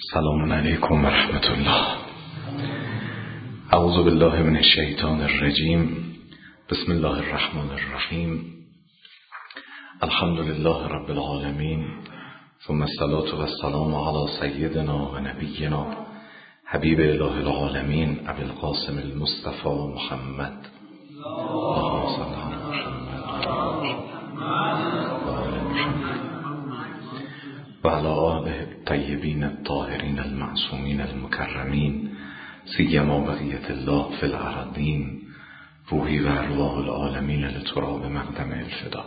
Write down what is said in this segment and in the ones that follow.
سلام علیکم و رحمت الله. اعوذ بالله من الشیطان الرجیم. بسم الله الرحمن الرحیم. الحمد لله رب العالمین، ثم الصلاة و السلام علی سیدنا و نبینا حبیب اله العالمین ابی القاسم المصطفى محمد. اللهم صل علی محمد و آل محمد و علی آله الطیبین الطاهرین المعصومین المکرمین، سیما بقیة الله فی الارضین، روحی و ارواح العالمین لتراب مقدم الفدا.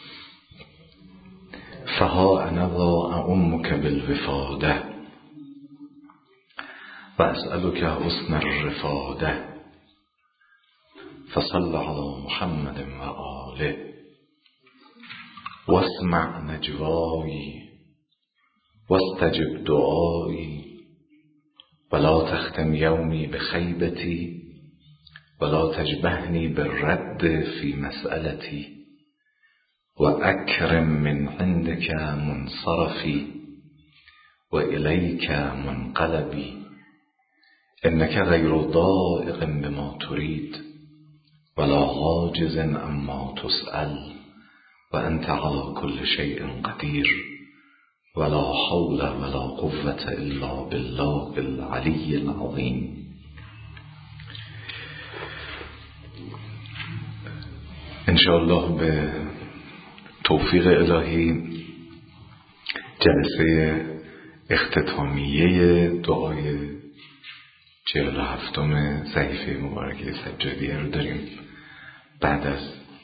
فها انا ذا اعمک بالوفاده و اسألک حسن الرفاده، فصل علی محمد و آله واسمع نجوایی واستجب دعایی، ولا تختم یومی بخیبتی ولا تجبهنی بالرد فی مسئلتی، و اکرم من عندک منصرفی و الیک منقلبی، انک غیر ضائق بما ترید ولا عاجز عما تسأل، و انت علی کل شیء قدیر، ولا حول ولا قوة الا بالله العلی العظیم. انشاءالله به توفیق الهی جلسه اختتامیه دعای 47م صحیفه مبارکه سجادیه رو داریم بعد از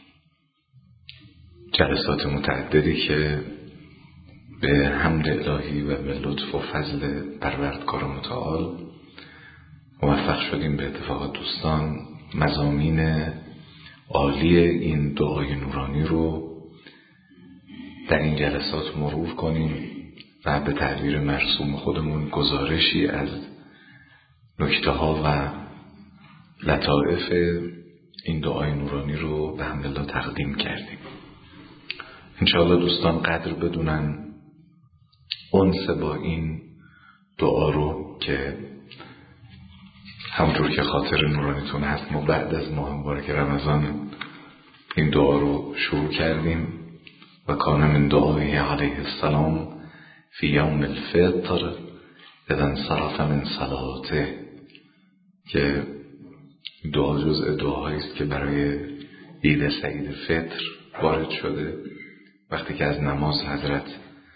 جلسات متعددی که به حمد الهی و به لطف و فضل پروردگار متعال موفق شدیم به اتفاق دوستان مضامین عالی این دعای نورانی رو در این جلسات مرور کنیم و به تعبیر مرسوم خودمون گزارشی از نکته ها و لطائف این دعای نورانی رو به حمدالله تقدیم کردیم. انشاءالله دوستان قدر بدونن انس با این دعا رو که همونطور که خاطر نورانیتون هست ما بعد از ماه مبارک رمضان این دعا رو شروع کردیم و کان من دعای علیه السلام فی یوم الفطر اذا انصرف من صلاته، که دعا جزء دعایی است که برای عید سعید فطر وارد شده. وقتی که از نماز حضرت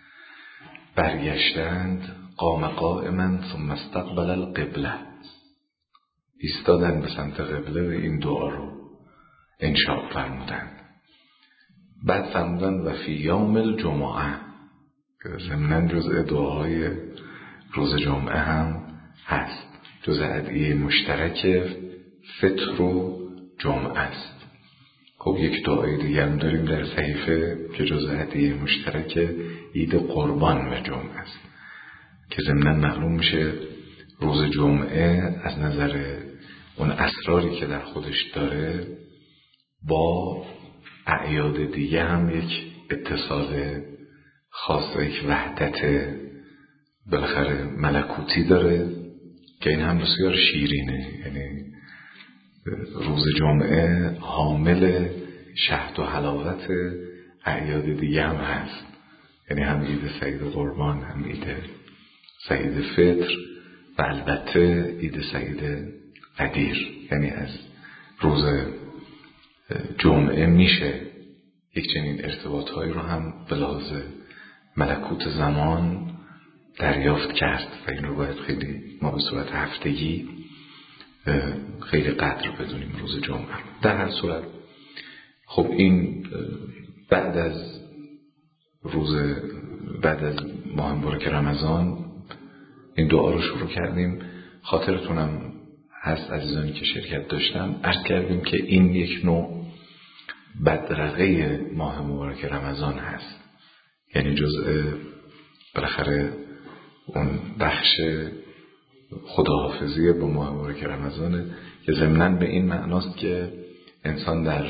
برگشتند قام قائما ثم استقبل القبله، ایستادن به سمت قبله و این دعا رو انشاء فرمودند. بعد فرمودن و فی یوم الجمعه، که ضمناً جزء دعاهای روز جمعه هم هست، جزء ادعیه مشترک فطر و جمعه است. خب یک دعای دیگه هم داریم در صحیفه که جزء ادعیه مشترک عید قربان و جمعه است که ضمناً معلوم میشه روز جمعه از نظر اون اسراری که در خودش داره با اعیاد دیگه هم یک اتصال خاص و یک وحدت بالاخره ملکوتی داره که این هم بسیار شیرینه. یعنی روز جمعه حامل شهد و حلاوت اعیاد دیگه هم هست، یعنی هم عید سعید قربان، هم عید سعید فطر و البته عید سعید قدیر. یعنی از روز جمعه میشه یک چنین ارتباطهایی رو هم به لحاظ ملکوت زمان دریافت کرد و این رو باید خیلی ما به صورت هفتگی خیلی قدر بدونیم روز جمعه. در هر صورت خب این بعد از ماه مبارک رمضان این دعا رو شروع کردیم. خاطرتونم هست عزیزانی که شرکت داشتن عرض کردیم که این یک نوع بدرقه ماه مبارک رمضان هست، یعنی جزء بالاخره اون بخش خداحافظی با ماه مبارک رمضانه که ضمناً به این معناست که انسان در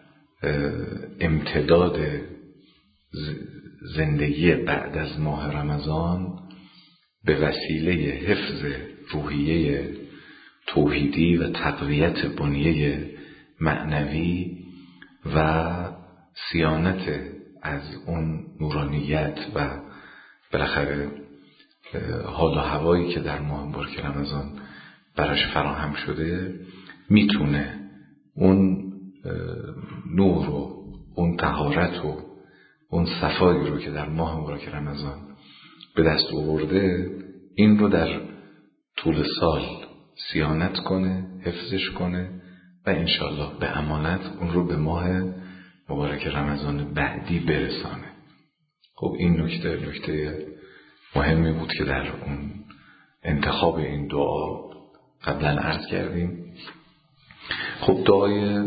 امتداد زندگی بعد از ماه رمضان به وسیله حفظ روحیه توحیدی و تقویت بنیه معنوی و صیانت از اون نورانیت و بالاخره حال و هوایی که در ماه مبارک رمضان براش فراهم شده میتونه اون نور و اون طهارت و اون صفایی رو که در ماه مبارک رمضان به دست آورده این رو در طول سال صیانت کنه، حفظش کنه و انشالله به امانت اون رو به ماه مبارک رمضان بعدی برسانه. خب این نکته مهمی بود که در اون انتخاب این دعا قبلا عرض کردیم. خب دعای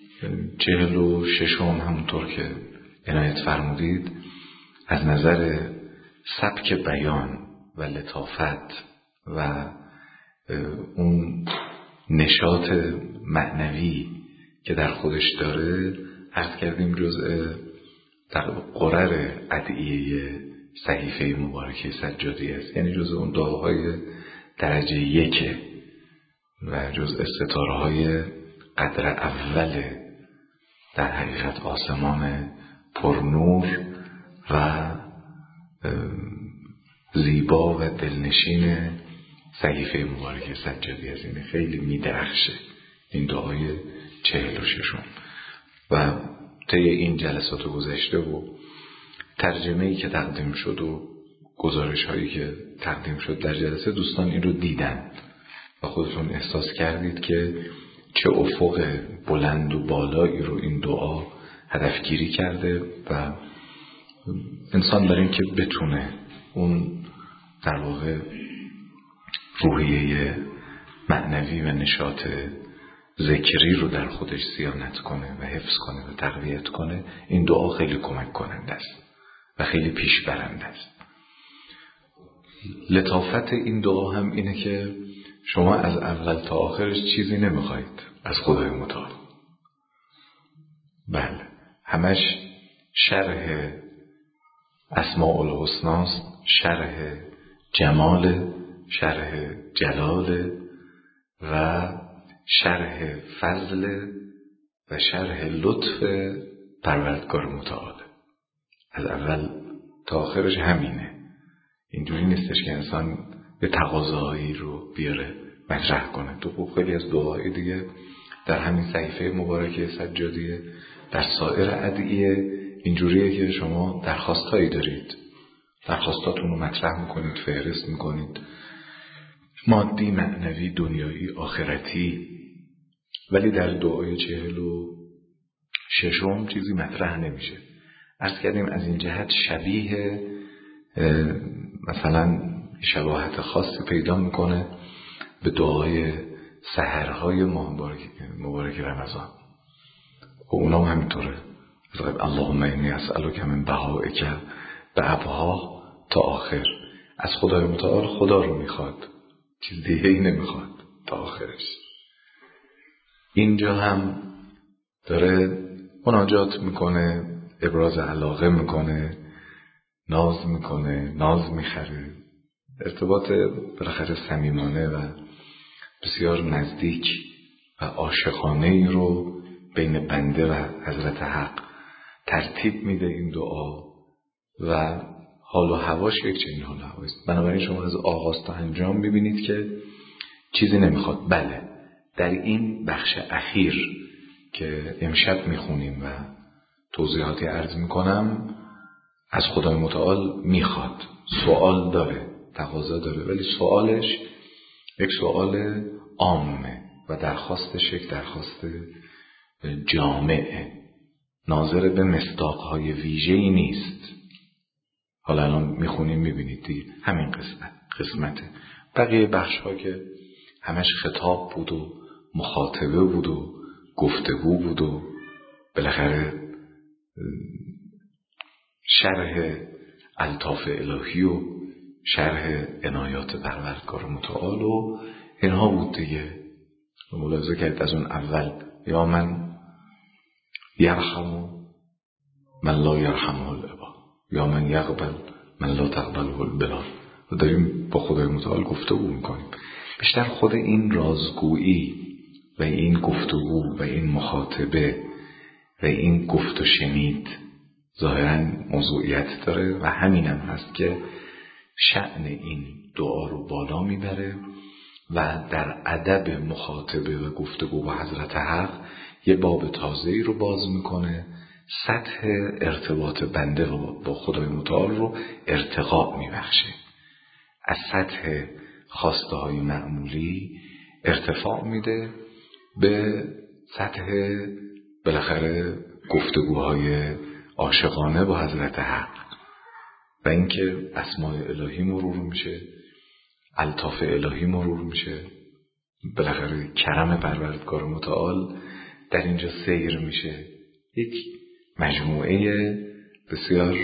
46 همونطور که عنایت فرمودید از نظر سبک بیان و لطافت و اون نشاط معنوی که در خودش داره عرض کردیم جزء در قرر ادعیه صحیفه مبارکه سجادی است، یعنی جزء اون دعاهای درجه 1 و جزء ستاره‌های قدر اول در حقیقت آسمان پرنور و زیبا و دلنشین صحیفه مبارکه سجادی است. این خیلی میدرخشه این دعای 46 و طی این جلسات گذشته و ترجمه‌ای که تقدیم شد و گزارش‌هایی که تقدیم شد در جلسه دوستان این رو دیدن و خودتون احساس کردید که چه افق بلند و بالایی رو این دعا هدفگیری کرده و انسان برای این که بتونه اون در واقع روحیه معنوی و نشاط ذکری رو در خودش صیانت کنه و حفظ کنه و تقویت کنه، این دعا خیلی کمک کننده است و خیلی پیش برنده است. لطافت این دعا هم اینه که شما از اول تا آخرش چیزی نمیخواید از خدای متعال. بله، همش شرح اسماء الحسنا است، شرح جمال، شرح جلال و شرح فضل و شرح لطف پروردگار متعال. از اول تا آخرش همینه. اینجوری نیستش که انسان به تقاضاهایی رو بیاره مطرح کنه. تو خب خیلی از دعاهای دیگه در همین صحیفه مبارکه سجادیه در سایر ادعیه اینجوریه که شما درخواستایی دارید، درخواستاتون رو مطرح میکنید، فهرست میکنید، مادی، معنوی، دنیایی، آخرتی، ولی در دعای 46 چیزی مطرح نمیشه. عرض کردیم از این جهت شبیه مثلا شباهت خاصی پیدا میکنه به دعای سحرهای ماه مبارک رمضان و اونا هم همینطوره. اللهم انی اسألک من بهائک به ابها تا آخر. از خدای متعال خدا رو میخواد، چیز دیگه ای نمیخواد تا آخرش. اینجا هم داره مناجات میکنه، ابراز علاقه میکنه، ناز میکنه، ناز میخره، ارتباط بالاخره صمیمانه و بسیار نزدیک و عاشقانه‌ای رو بین بنده و حضرت حق ترتیب میده این دعا و حال و هواش یک چنین حال و هواییست. بنابراین شما از آغاز تا انجام میبینید که چیزی نمیخواد. بله، در این بخش اخیر که امشب میخونیم و توضیحاتی عرض میکنم از خدای متعال میخواد، سوال داره، تقاضا داره، ولی سوالش یک سوال عامه و درخواستش یک درخواست جامعه، ناظر به مصداقهای ویژه‌ای نیست. حالا الان میخونیم میبینید دیگه همین قسمته. بقیه بخش ها که همش خطاب بود و مخاطبه بود و گفتگو بود و بالاخره شرح الطاف الهی و شرح عنایات پروردگار متعال و اینها بود دیگه. ملاحظه کرد از اون اول یا من یرحم من لا یرحمه العباد یا من یقبل من لا تقبله البلاد و داریم با خدای متعال گفتگو میکنیم. بیشتر خود این رازگویی و این گفتگو و این مخاطبه و این گفت و شنید ظاهراً موضوعیت داره و همینم هست که شأن این دعا رو بالا میبره و در ادب مخاطبه و گفتگو با حضرت حق یه باب تازه‌ای رو باز میکنه، سطح ارتباط بنده با خدای متعال رو ارتقا میبخشه، از سطح خواسته های معمولی ارتفاع میده به سطح بالاخره گفتگوهای عاشقانه با حضرت حق و اینکه اسماء الهی مرور میشه، الطاف الهی مرور میشه، بالاخره کرم پروردگار متعال در اینجا سیر میشه. یک مجموعه بسیار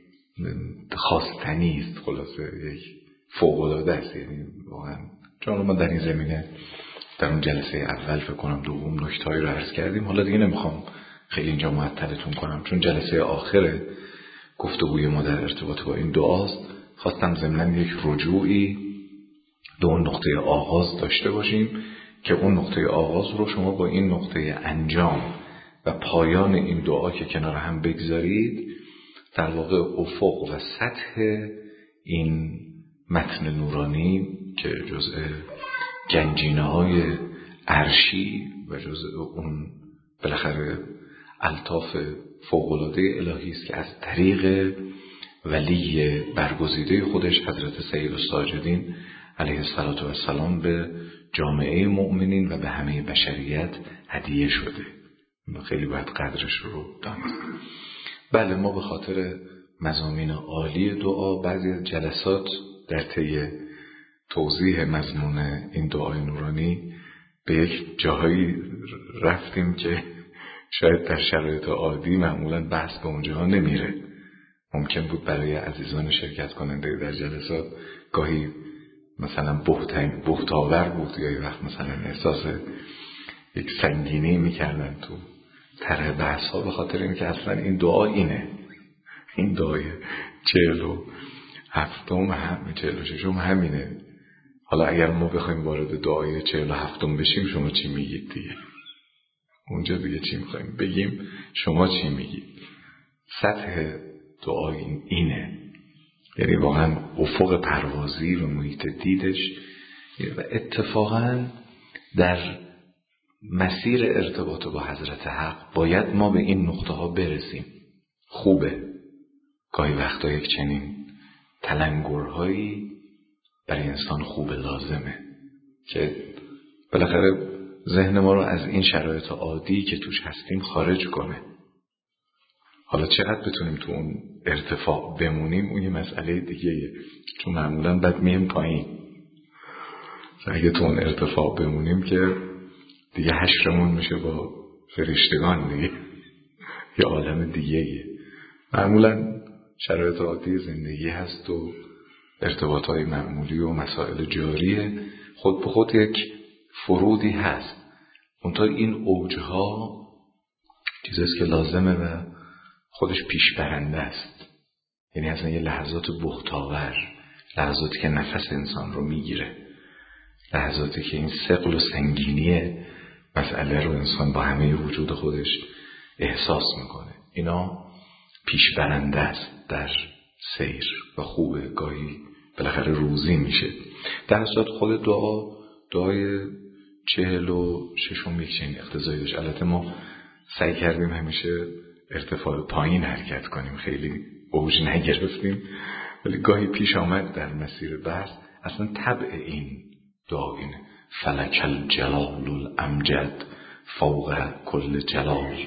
خواستنی است، خلاصه یک فوق‌العاده است. یعنی واقعا چون ما در این زمینه در اون جلسه اول فکر کنم دوم نکته‌ای رو عرض کردیم، حالا دیگه نمیخوام خیلی اینجا معطلتون کنم چون جلسه آخر گفتگوی ما در ارتباط با این دعاست. خواستم ضمناً یک رجوعی به اون نقطه آغاز داشته باشیم که اون نقطه آغاز رو شما با این نقطه انجام و پایان این دعا که کنار هم بگذارید، در واقع افق و سطح این متن نورانی که جزء گنجینه‌های عرشی و جزء اون بالاخره الطاف فوق‌العاده الهی است که از طریق ولی برگزیده خودش حضرت سید الساجدین علیه السلام به جامعه مؤمنین و به همه بشریت هدیه شده. خیلی باید قدرش رو دانست. بله، ما به خاطر مضامین عالی دعا بعضی از جلسات در طی توضیح مضمون این دعای نورانی به یک جاهایی رفتیم که شاید در شرایط عادی معمولا بحث به اونجاها نمیره. ممکن بود برای عزیزان شرکت کننده در جلسات گاهی مثلا بهتاور بود یا یه وقت مثلا احساس یک سنگینی میکردن تو طرح بحث ها، به خاطر اینکه اصلا این دعا اینه، این دعای 46 همینه. حالا اگر ما بخوایم وارد دعای 47 بشیم شما چی میگید دیگه؟ اونجا دیگه چی میخوایم بگیم؟ شما چی میگید؟ سطح دعای اینه، یعنی واقعا افق پروازی و محیط دیدش. و اتفاقا در مسیر ارتباط با حضرت حق باید ما به این نقطه ها برسیم. خوبه گاهی وقتا یک چنین تلنگرهایی برای انسان خوبه، لازمه که بالاخره ذهن ما رو از این شرایط عادی که توش هستیم خارج کنه. حالا چقدر بتونیم تو اون ارتفاع بمونیم اون یه مسئله دیگه، چون معمولا بعد مییم پایین. اگه تو اون ارتفاع بمونیم که دیگه حشرمون میشه با فرشتگان دیگه، یه عالم دیگه. معمولا شرایط عادی زندگی هست و ارتباطهای معمولی و مسائل جاریه، خود به خود یک فرودی هست. منتها این اوجها چیزیست که لازمه و خودش پیش برنده است. یعنی اصلا یه لحظات بهتاور، لحظاتی که نفس انسان رو میگیره، لحظاتی که این ثقل و سنگینی مسئله رو انسان با همه وجود خودش احساس میکنه. اینا پیش برنده است در سیر و خوبه، گاهی بالاخره روزی میشه. در صورت خود دعای 46 یک چنین اقتضایی داشت. البته ما سعی کردیم همیشه ارتفاع پایین حرکت کنیم، خیلی اوج نگرفتیم، ولی گاهی پیش آمد در مسیر بحث اصلا طبع این دعا اینه: فلک الجلال الامجد فوق کل جلال.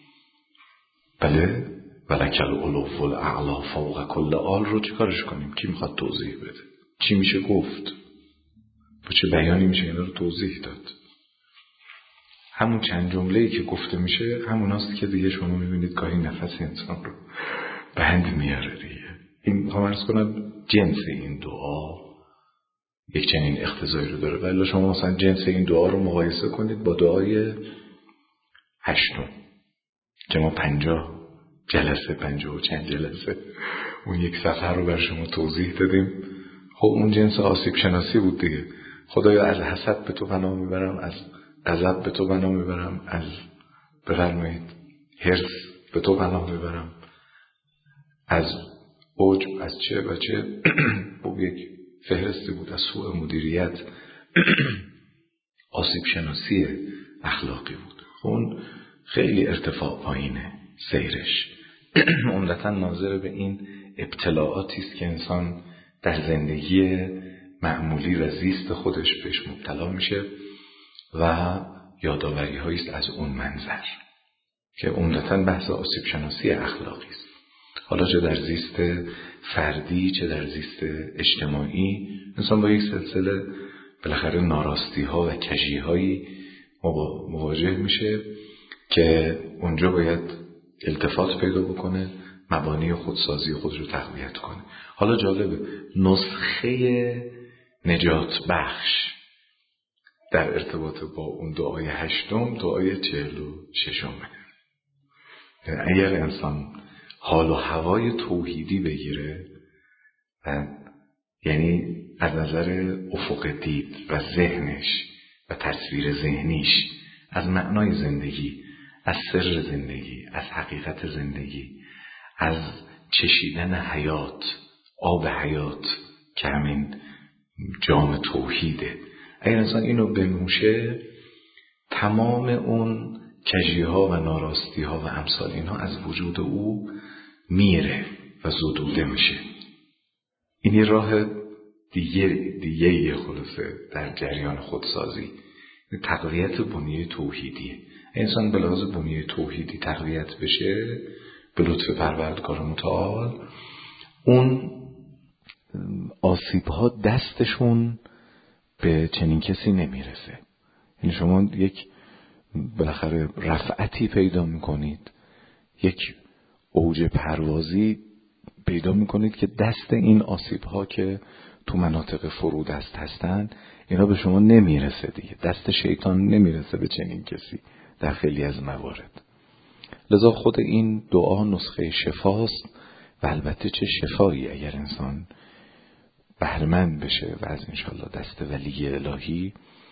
بله، ولک العلو الاعلا فوق کل آل رو چیکارش کنیم؟ کی میخواد توضیح بده؟ چی میشه گفت؟ با چه بیانی میشه اینا رو توضیح داد؟ همون چند جمله‌ای که گفته میشه هموناست که دیگه شما میبینید گاهی نفس انسان رو بند میاره دیگه. این میخوام عرض کنم جنس این دعا یک چنین اقتضایی رو داره. ولی شما مثلا جنس این دعا رو مقایسه کنید با دعای 8 که ما 50 جلسه 50 و چند جلسه اون یک صفحه رو بر شما توضیح دادیم. خب اون جنس آسیب شناسی بود دیگه. خدایا از حسد به تو پناه میبرم، از غضب به تو پناه میبرم، از بفرمایید حرص به تو پناه میبرم، از عجب، از چه و چه. خب یک فهرستی بود از سوء مدیریت. آسیب شناسی اخلاقی بود. اون خیلی ارتفاع پایینه سیرش. عمدتاً ناظر به این ابتلاعاتی است که انسان در زندگی معمولی و زیست خودش بهش مبتلا میشه و یادآوری هایی است از اون منظر که عمدتاً بحث آسیب شناسی اخلاقی است. حالا چه در زیست فردی چه در زیست اجتماعی، انسان با یک سلسله بالاخره ناراستی ها و کجی هایی مواجه میشه که اونجا باید التفات پیدا بکنه، مبانی خودسازی خود رو تقویت کنه. حالا جالبه، نسخه نجات بخش در ارتباط با اون دعای 8، دعای 46. اگر انسان حال و هوای توحیدی بگیره، یعنی از نظر افق دید و ذهنش و تصویر ذهنیش از معنای زندگی، از سر زندگی، از حقیقت زندگی، از چشیدن حیات، آب حیات که همین جام توحیده، اگر انسان اینو بنوشه، تمام اون کجی‌ها و ناراستی‌ها و امثال اینها از وجود او میره و زدوده میشه. این یه راه دیگه خلاصه در جریان خودسازی، تقویت بنیه توحیدیه. انسان به لحاظ بنیه توحیدی تقویت بشه به لطف پروردگار متعال، اون آسیب‌ها دستشون به چنین کسی نمیرسه. یعنی شما یک بالاخره رفعتی پیدا میکنید، یک اوج پروازی پیدا میکنید که دست این آسیب‌ها که تو مناطق فرودست هستن اینا به شما نمیرسه دیگه. دست شیطان نمیرسه به چنین کسی در خیلی از موارد. لذا خود این دعا نسخه شفاست و البته چه شفایی اگر انسان بهره‌مند بشه و از انشالله دست ولی الهی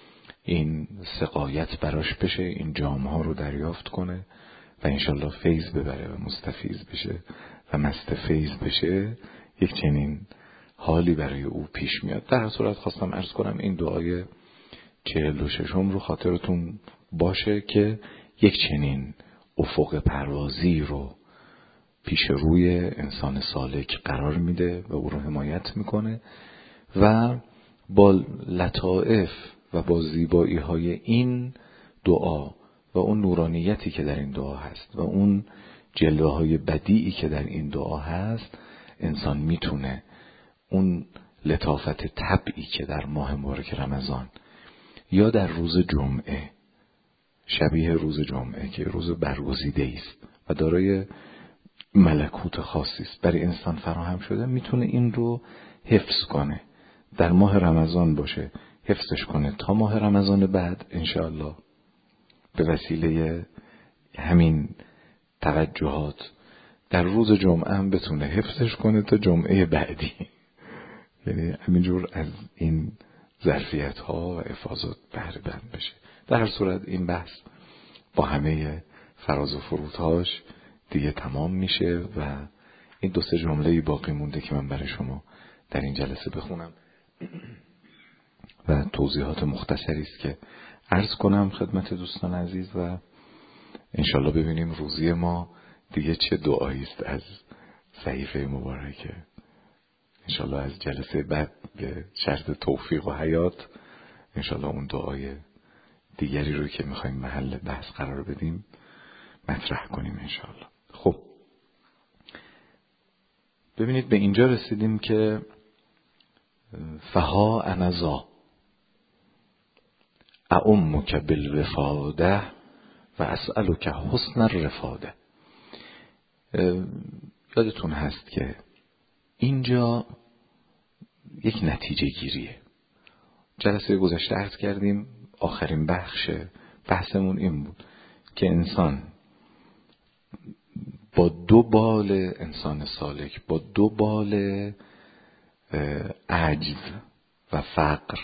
این سقایت براش بشه، این جام‌ها رو دریافت کنه و انشالله فیض ببره و مستفیض بشه و مست فیض بشه، یک چنین حالی برای او پیش میاد. در هر صورت خواستم عرض کنم این دعای 46 رو خاطرتون باشه که یک چنین افق پروازی رو پیش روی انسان سالک قرار میده و او رو حمایت میکنه و با لطائف و با زیبایی های این دعا و اون نورانیتی که در این دعا هست و اون جلوه های بدیعی که در این دعا هست، انسان میتونه اون لطافت طبعی که در ماه مبارک رمضان یا در روز جمعه، شبیه روز جمعه که روز برگزیده است و دارای ملکوت خاصی است برای انسان فراهم شده، میتونه این رو حفظ کنه. در ماه رمضان باشه حفظش کنه تا ماه رمضان بعد انشاءالله به وسیله همین توجهات در روز جمعه هم بتونه حفظش کنه تا جمعه بعدی. یعنی همینجور از این ظرفیت ها و افاضات بهره بند بشه. در هر صورت این بحث با همه فراز و فرودهاش دیگه تمام میشه و این 2-3 جمله باقی مونده که من برای شما در این جلسه بخونم و توضیحات مختصری است که عرض کنم خدمت دوستان عزیز و انشالله ببینیم روزی ما دیگه چه دعایی است از صحیفه مبارکه. انشالله از جلسه بعد به شرط توفیق و حیات انشالله اون دعای دیگری رو که میخوایم محل بحث قرار بدیم مطرح کنیم انشالله. خب ببینید به اینجا رسیدیم که فها انذا اعمک بالوفاده و اسألک حسن الرفاده. یادتون هست که اینجا یک نتیجه گیریه. جلسه گذشته عرض کردیم آخرین بخش بحثمون این بود که انسان با 2 بال انسان سالک، با 2 بال عجز و فقر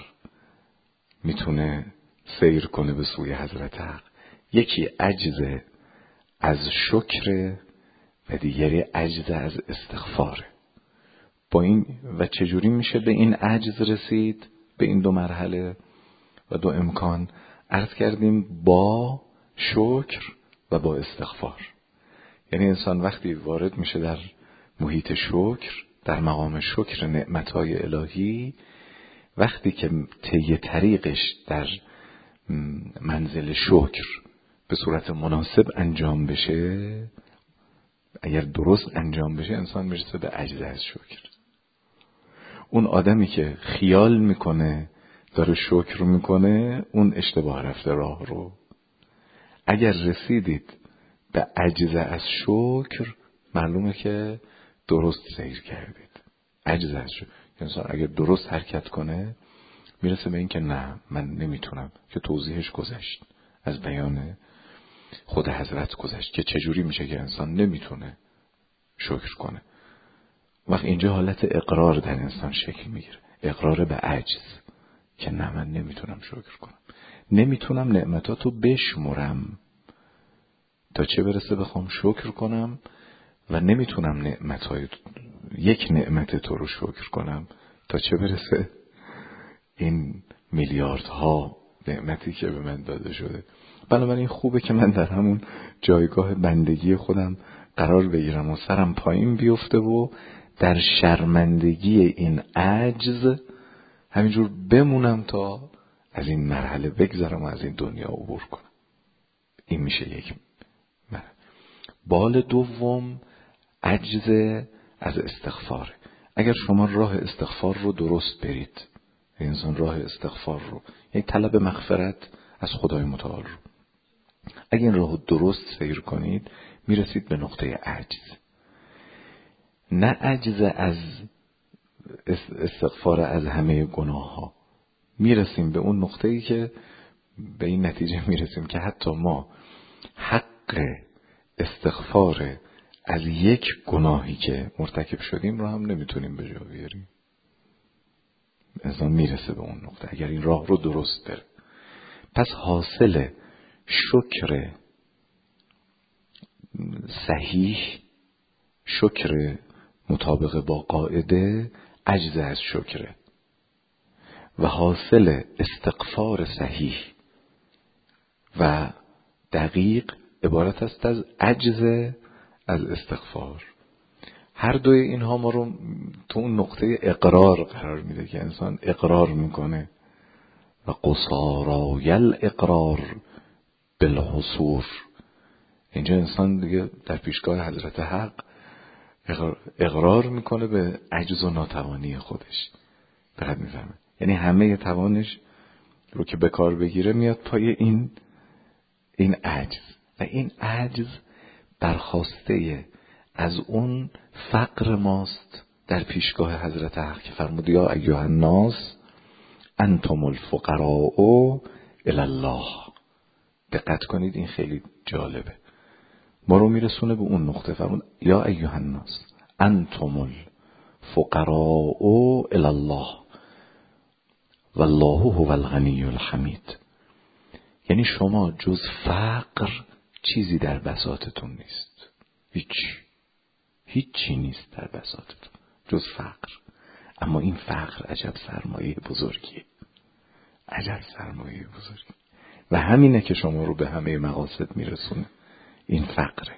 میتونه سیر کنه به سوی حضرت حق. یکی عجز از شکر و دیگری عجز از استغفاره. با این و چجوری میشه به این عجز رسید، به این دو مرحله و دو امکان؟ عرض کردیم با شکر و با استغفار. یعنی انسان وقتی وارد میشه در محیط شکر، در مقام شکر نعمتهای الهی، وقتی که طی طریقش در منزل شکر به صورت مناسب انجام بشه، اگر درست انجام بشه، انسان میرسه به عجز از شکر. اون آدمی که خیال میکنه داره شکر میکنه، اون اشتباه رفته راه رو. اگر رسیدید به عجز از شکر، معلومه که درست سیر کردید. عجز از شکر، انسان اگر درست حرکت کنه میرسه به این که نه، من نمیتونم، که توضیحش گذشت، از بیان خود حضرت گذشت که چجوری میشه که انسان نمیتونه شکر کنه. وقت اینجا حالت اقرار در انسان شکل میگیره، اقرار به عجز، که نه، من نمیتونم شکر کنم، نمیتونم نعمتاتو بشمرم تا چه برسه بخوام شکر کنم، و نمیتونم نعمتهای یک نعمت تو رو شکر کنم تا چه برسه این میلیاردها نعمتی که به من داده شده. بنابراین خوبه که من در همون جایگاه بندگی خودم قرار بگیرم و سرم پایین بیفته و در شرمندگی این عجز همینجور بمونم تا از این مرحله بگذرم و از این دنیا عبور کنم. این میشه یک مرحله. بال دوم عجز از استغفار. اگر شما راه استغفار رو درست برید، انسان راه استغفار رو، یعنی طلب مغفرت از خدای متعال رو، اگر این راه درست سیر کنید، میرسید به نقطه عجز. نه عجز از استغفار از همه گناه ها، میرسیم به اون نقطه‌ای که به این نتیجه میرسیم که حتی ما حق استغفار از یک گناهی که مرتکب شدیم رو هم نمیتونیم به جا بیاریم. انسان میرسه به اون نقطه اگر این راه رو درست بره. پس حاصل شکر صحیح، شکر مطابق با قاعده، عجز از شکره، و حاصل استغفار صحیح و دقیق عبارت است از عجز از استغفار. هر دوی اینها ما رو تو اون نقطه اقرار قرار میده که انسان اقرار میکنه و قصارای الاقرار بالحصور. اینجا انسان دیگه در پیشگاه حضرت حق اقرار میکنه به عجز و ناتوانی خودش، فقط میفهمه، یعنی همه توانش رو که به کار بگیره میاد پای این عجز، و این عجز برخواسته از اون فقر ماست در پیشگاه حضرت حق که فرمود یا ایها الناس انتم الفقراء الی الله. دقت کنید، این خیلی جالبه، ما رو میرسونه به اون نقطه. فرمود یا ایها الناس انتم الفقراء الی الله والله هو الغنی الحمید. یعنی شما جز فقر چیزی در بساطتون نیست، هیچی نیست در بساطتون جز فقر. اما این فقر عجب سرمایه بزرگیه، عجب سرمایه بزرگی، و همینه که شما رو به همه مقاصد میرسونه. این فقره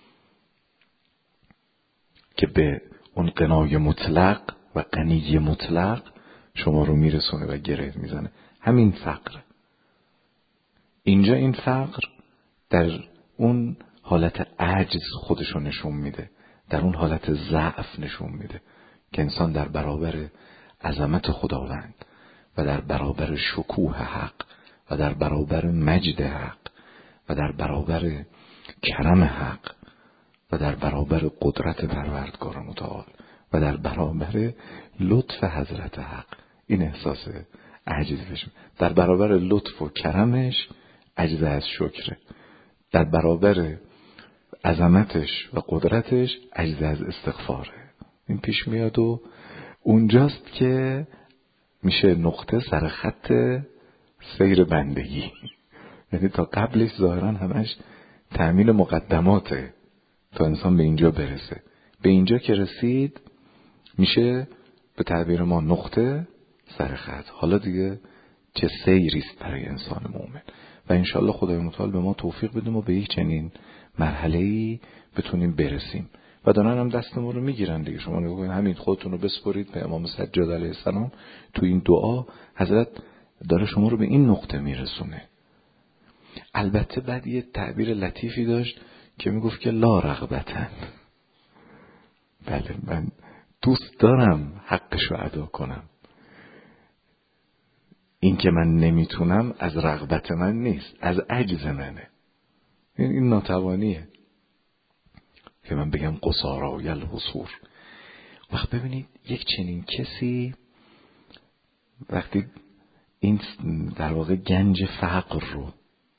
که به اون غنای مطلق و غنی مطلق شما رو میرسونه و گره میزنه. همین فقره. اینجا این فقر در اون حالت عجز خودشو نشون میده، در اون حالت ضعف نشون میده که انسان در برابر عظمت خداوند و در برابر شکوه حق و در برابر مجد حق و در برابر کرم حق و در برابر قدرت پروردگار متعال و در برابر لطف حضرت حق این احساس عجز بشه. در برابر لطف و کرمش عجز از شکره، در برابر عظمتش و قدرتش عجز از استغفاره. این پیش میاد و اونجاست که میشه نقطه سر خط سیر بندگی. یعنی تا قبلش ظاهرا همش تأمین مقدماته تا انسان به اینجا برسه. به اینجا که رسید میشه به تعبیر ما نقطه سر خط. حالا دیگه چه سیریست برای انسان مومن. و انشالله خدای متعال به ما توفیق بده ما به یک چنین مرحله‌ای بتونیم برسیم. و دارن هم دست ما رو میگیرن دیگه. شما نگاه کنید همین خودتون رو بسپرید به امام سجاد علیه السلام. تو این دعا حضرت داره شما رو به این نقطه میرسونه. البته بعد یه تعبیر لطیفی داشت که میگفت که لا رغبتن. بله من دوست دارم حقشو ادا کنم. این که من نمیتونم از رغبت من نیست، از عجز منه. این ناتوانیه که من بگم قصارای الحصور. وقت ببینید یک چنین کسی وقتی این در واقع گنج فقر رو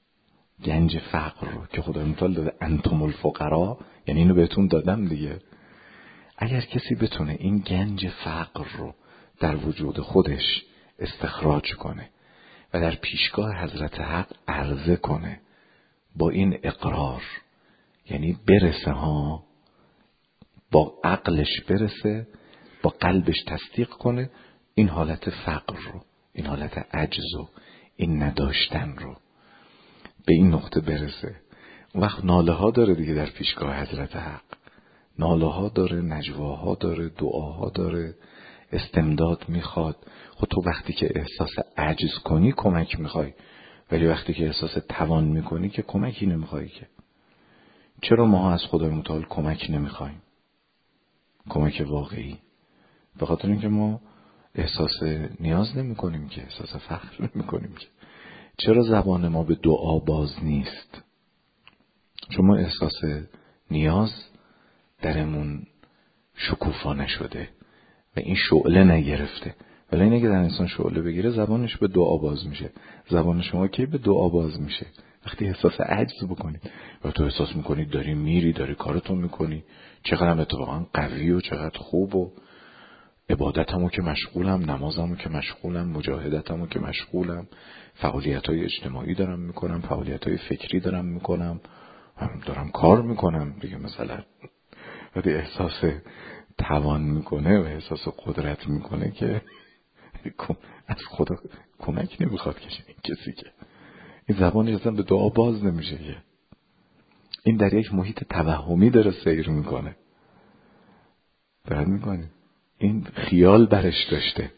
که خدای متعال داده انتم الفقرا، یعنی اینو بهتون دادم دیگه، اگر کسی بتونه این گنج فقر رو در وجود خودش استخراج کنه و در پیشگاه حضرت حق عرضه کنه با این اقرار، یعنی برسه ها، با عقلش برسه، با قلبش تصدیق کنه این حالت فقر رو، این حالت عجز و این نداشتن رو، به این نقطه برسه. اون وقت ناله ها داره دیگه در پیشگاه حضرت حق، ناله ها داره، نجواها داره، دعاها داره، استمداد میخواد. خود تو وقتی که احساس عجز کنی کمک میخوای، ولی وقتی که احساس توان میکنی که کمکی نمیخوای. که چرا ما از خدای متعال کمک نمیخوایم؟ کمک واقعی. به خاطر اینکه ما احساس نیاز نمیکنیم، که احساس فقر نمیکنیم. که چرا زبان ما به دعا باز نیست؟ چون ما احساس نیاز درمون شکوفا نشده و این شعله نگرفته. ولی اینه که در انسان شعله بگیره زبانش به دعا باز میشه. زبان شما کی به دعا باز میشه؟ وقتی احساس عجز بکنید و تو احساس میکنید داری میری، داری کارتون میکنی، چقدر اتفاقا قوی و چقدر خوب، و عبادتمو که مشغولم، نمازمو که مشغولم، مجاهدتمو که مشغولم، فعالیت‌های اجتماعی دارم میکنم، فعالیت‌های فکری دارم میکنم، دارم کار میکنم دیگه مثلا. وقتی احساس توان میکنه و احساس قدرت میکنه که از خدا کمک نمیخواد کسی که این زبانش اصلا به دعا باز نمیشه. که این در یک محیط توهمی داره سیر میکنه، دارد میکنه، این خیال برش داشته.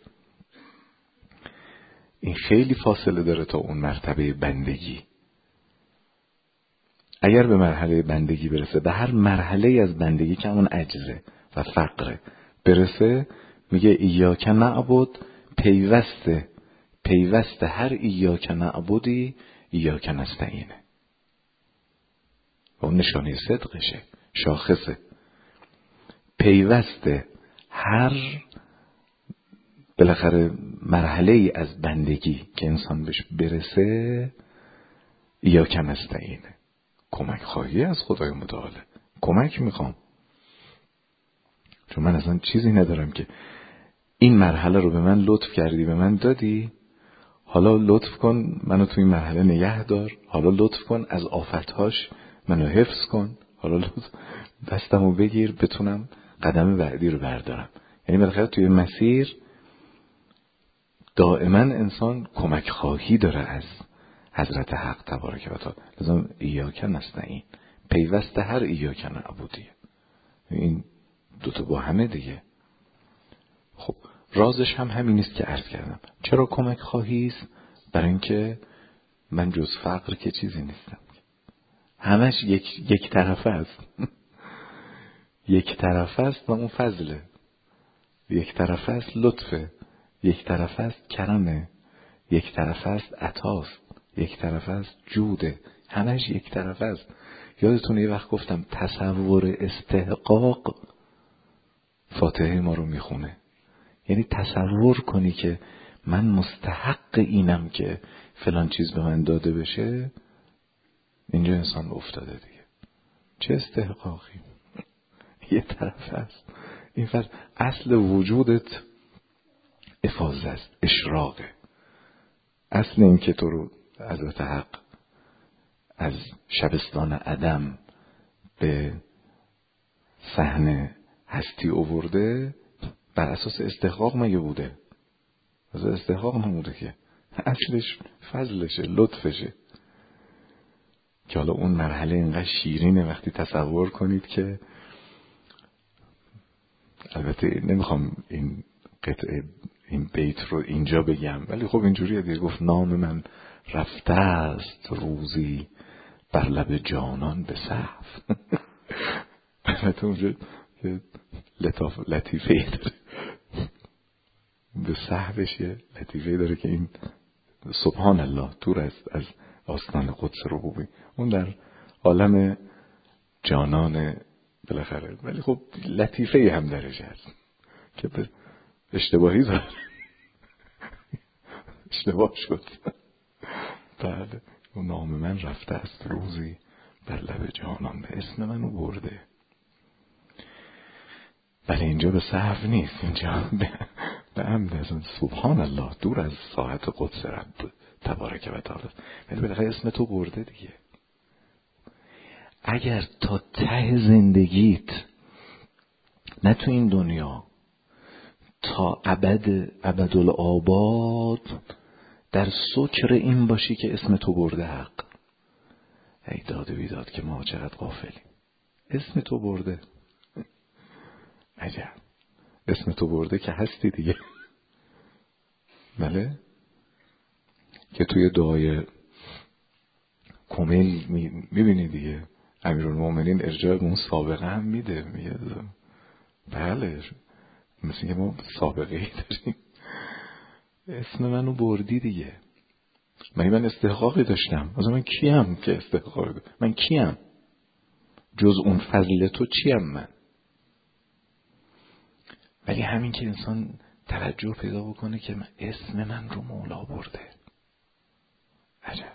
این خیلی فاصله داره تا اون مرتبه بندگی. اگر به مرحله بندگی برسه، به هر مرحله از بندگی که همون عجزه و فقره برسه، میگه ایاک نعبد، پیوسته هر ایاک نعبدی ایاک نستعینه. و اون نشانه صدقشه، شاخصه. پیوسته هر بالاخره مرحله ای از بندگی که انسان بهش برسه، ایاک نستعینه، کمک خواهی از خدای متعال، کمک میخوام. چون من اصلا چیزی ندارم که این مرحله رو به من لطف کردی، به من دادی، حالا لطف کن منو تو این مرحله نگه دار، حالا لطف کن از آفتهاش منو حفظ کن، حالا لطف دستمو بگیر بتونم قدم بعدی رو بردارم. یعنی بالاخره توی مسیر دائما انسان کمک خواهی داره از حضرت حق تبارک و تعالی. لازم ایاک نستعین، پیوسته هر ایاک نعبدی. این دوتا با همه دیگه. خب رازش هم همین است که عرض کردم. چرا کمک خواهی است؟ برای اینکه من جز فقر که چیزی نیستم. همش یک طرفه است. یک طرفه است و اون فضله، یک طرفه است لطفه، یک طرفه است کرمه، یک طرفه است عطاست، یک طرفه است جوده. همش یک طرفه است. یادتونه یه وقت گفتم تصور استحقاق فاتحه ما رو میخونه. یعنی تصور کنی که من مستحق اینم که فلان چیز به من داده بشه، اینجا انسان افتاده دیگه. چه استحقاقی؟ یه طرف است. این فرض اصل وجودت افاضه است، اشراقه. اصل این که تو رو حضرت حق از شبستان عدم به صحنه هستی آورده بر اساس استحقاق مگه بوده؟ از استحقاق نموده که، اصلش فضلشه، لطفشه. که حالا اون مرحله اینقدر شیرینه وقتی تصور کنید که، البته نمیخوام این قطعه این بیت رو اینجا بگم، ولی خب اینجوریه دیگه. گفت نام من رفته است روزی بر لب جانان به سهو. البته اونجا لطیفه داره، به سهوش یه لطیفه داره که این سبحان الله دور است از آستان قدس ربوبی، اون در عالم جانان بالاخره. ولی خب لطیفه هم درش هست که به اشتباهی داره. اشتباه شد. بله، اون نام من رفته است روزی بر لب جانان به اسم منو برده. ولی اینجا به سهو نیست، اینجا به عمد از سبحان الله دور از ساحت قدس رب تبارک و تعالی. ولی بالاخره اسم تو برده دیگه. اگر تا ته زندگیت، نه تو این دنیا، تا ابدالآباد در سکر این باشی که اسم تو برده حق، ای داد و بیداد که ما چقدر غافلیم. اسم تو برده، عجب، اسم تو برده که هستی دیگه. بله، که توی دعای کمیل میبینی دیگه، امیرالمومنین ارجاع به اون سابقه هم میده، میگه بله مثل که ما سابقه ای داریم. اسم منو بردی دیگه. من استحقاقی داشتم؟ از من کیم که استحقاقی داشتم؟ من کیم جز اون فضل تو؟ چیم من؟ ولی همین که انسان توجه پیدا بکنه که اسم من رو مولا برده، عجب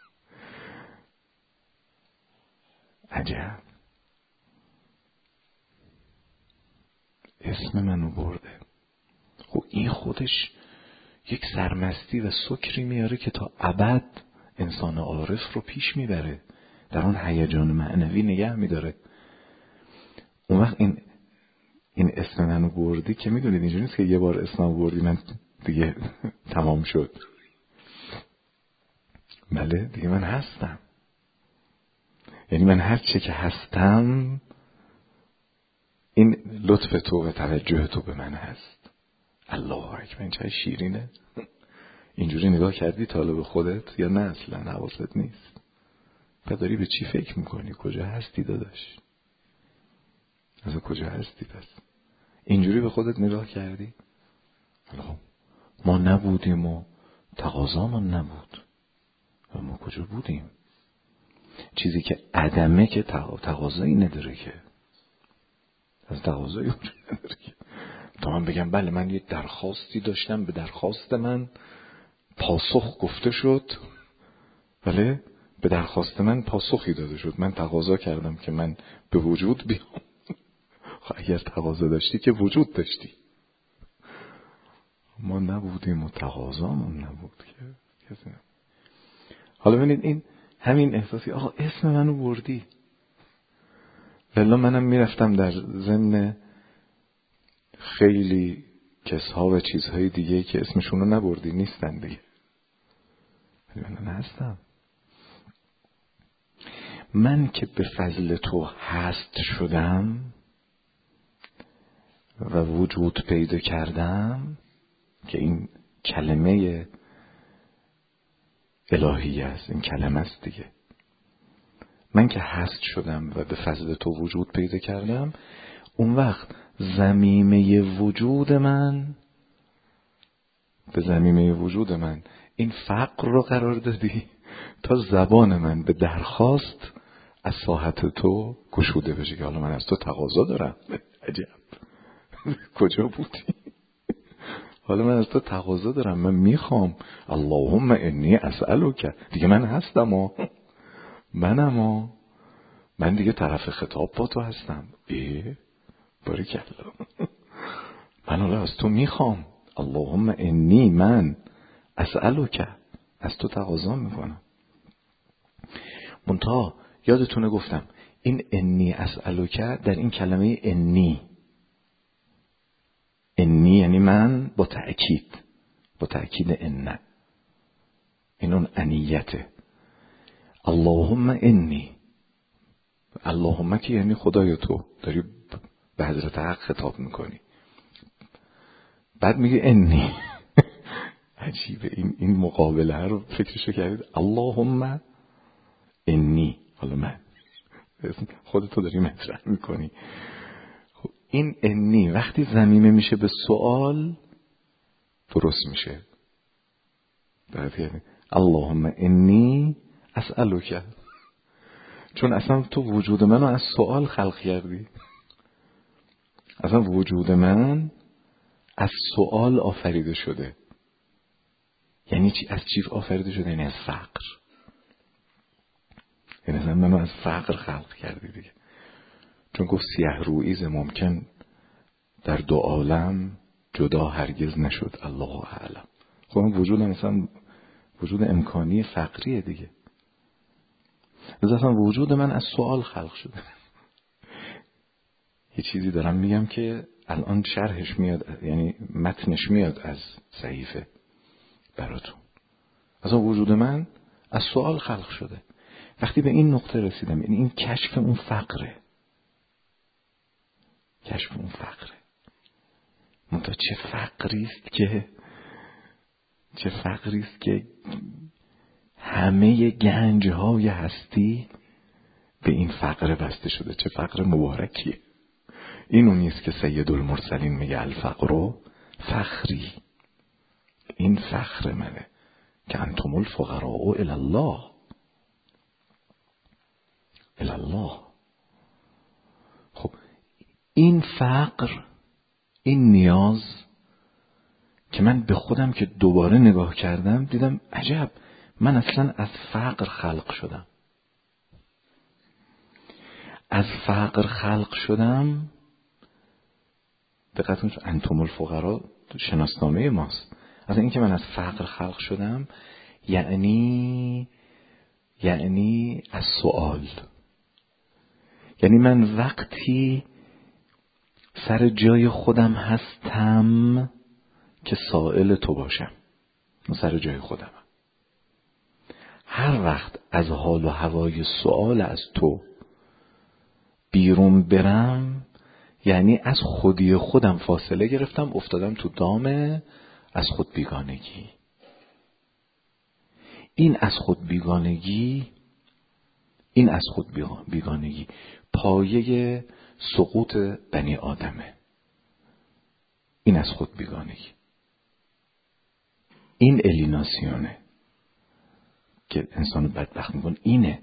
عجب، اسم منو برده. خب این خودش یک سرمستی و سکری میاره که تا ابد انسان عارف رو پیش میبره، در اون هیجان معنوی نگه میداره. اون وقت این اسم منو بردی که میدونید اینجوری نیست که یه بار اسمم بردی من دیگه تمام شد. بله دیگه من هستم، یعنی من هر چه که هستم این لطف تو و توجه تو به من هست. الله اکبر، این چه شیرینه. اینجوری نگاه کردی تا به خودت یا نه؟ اصلا حواست نیست. بعد داری به چی فکر میکنی؟ کجا هستی داداش؟ از کجا هستی؟ پس اینجوری به خودت نگاه کردی؟ ما نبودیم و تقاضامون نبود و ما کجا بودیم؟ چیزی که عدمه که تقاضایی نداره، که از تقاضایی نداره که تا من بگم بله من یه درخواستی داشتم، به درخواست من پاسخ گفته شد، بله به درخواست من پاسخی داده شد، من تقاضا کردم که من به وجود بیام. خب اگر تقاضا داشتی که وجود داشتی. ما نبودیم و تقاضامون نبود که کسی نبود. حالا ببینید این همین احساسی آقا اسم منو بردی. والله منم میرفتم در ضمن خیلی کسها و چیزهای دیگه که اسمشون رو نبردی، نیستن دیگه، ولی من هستم. من که به فضل تو هست شدم و وجود پیدا کردم، که این کلمه الهی است، این کلمه است دیگه. من که هست شدم و به فضل تو وجود پیدا کردم، اون وقت ضمیمه وجود من، به ضمیمه وجود من این فقر رو قرار دادی تا زبان من به درخواست از ساحت تو گشوده بشه که حالا من از تو تقاضا دارم. عجب، کجا بودی؟ حالا من از تو تقاضا دارم، من میخوام. اللهم انی اسألک، دیگه من هستم من دیگه طرف خطاب با تو هستم. باریکلا، من حالا از تو میخوام. اللهم انی من اسألک، از تو تقاضا میکنم. منتها یادتونه گفتم این انی اسألک در این کلمه انی یعنی من با تأکید ان، این اون انیته. اللهم انی، اللهم که یعنی خدای تو داری به حضرت حق خطاب میکنی، بعد میگه انی. عجیبه این مقابله رو فکرشو کردید؟ اللهم انی، حالا من خودتو داری مطرح میکنی. خب این انی وقتی ضمیمه میشه به سوال درست میشه. بعد یعنی اللهم انی اسألک، چون اصلا تو وجود منو از سوال خلق کردی. اصلا وجود من از سوال آفریده شده. یعنی چی؟ از چی آفریده شده؟ یعنی از فقر. یعنی اصلا منو از فقر خلق کردی دیگه. چون گفت سیه رویی ز ممکن در دو عالم جدا هرگز نشد، الله اعلم. خب وجود مثلا وجود امکانی فقریه دیگه. اصلا وجود من از سوال خلق شده. یه چیزی دارم میگم که الان شرحش میاد، یعنی متنش میاد از صحیفه براتون. اصلا وجود من از سوال خلق شده. وقتی به این نقطه رسیدم، یعنی این کشف اون فقره. منتها چه فقری است که همه گنج‌های هستی به این فقره بسته شده. چه فقر مبارکیه. اینو نیست که سید المرسلین میگه الفقر فخری، این فخر منه که انتم الفقراء الی الله. خب این فقر، این نیاز که من به خودم که دوباره نگاه کردم دیدم عجب، من اصلا از فقر خلق شدم. دقت کنید انتم الفقراء شناسنامه ماست. از این که من از فقر خلق شدم یعنی از سوال. یعنی من وقتی سر جای خودم هستم که سائل تو باشم، من سر جای خودم. هر وقت از حال و هوای سوال از تو بیرون برم یعنی از خودی خودم فاصله گرفتم، افتادم تو دام از خود بیگانگی. این از خود بیگانگی پایه سقوط بنی آدمه. این از خود بیگانگی، این الیناسیونه که انسانو بدبخت میکن. اینه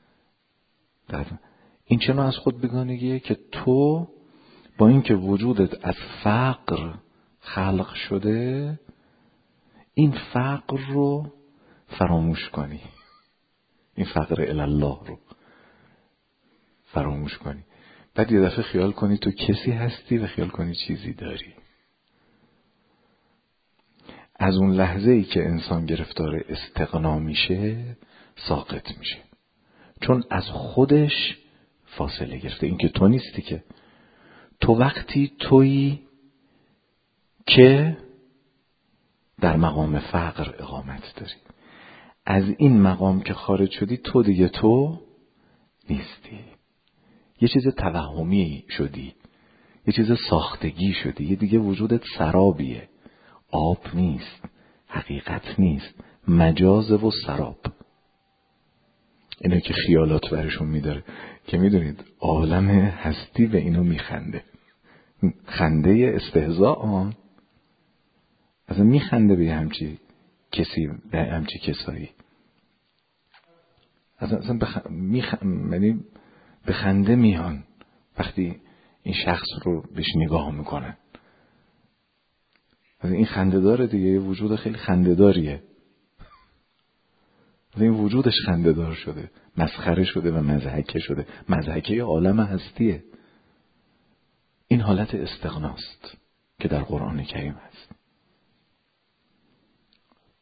این چنان از خود بیگانگیه که تو با اینکه وجودت از فقر خلق شده این فقر رو فراموش کنی، این فقر الله رو فراموش کنی. بعد یه دفعه خیال کنی تو کسی هستی و خیال کنی چیزی داری. از اون لحظه ای که انسان گرفتار استغنا میشه ساقط میشه، چون از خودش فاصله گرفته. این که تو نیستی، که تو وقتی تویی که در مقام فقر اقامت داری. از این مقام که خارج شدی تو دیگه تو نیستی، یه چیز توهمی شدی، یه چیز ساختگی شدی، یه دیگه وجودت سرابیه، آب نیست، حقیقت نیست، مجاز و سراب. اینو که خیالات برشون میداره که میدونید عالم هستی به اینو میخنده، خنده استهزاء. اصلا میخنده به همچی کسی، به همچی کسایی. اصلا یعنی به خنده میان وقتی این شخص رو بهش نگاه میکنن. این خنده داره دیگه، وجود خیلی خنده داریه. این وجودش خنده دار شده، مسخره شده و مضحکه شده، مضحکه عالم هستیه. این حالت استغناست که در قرآن کریم هست.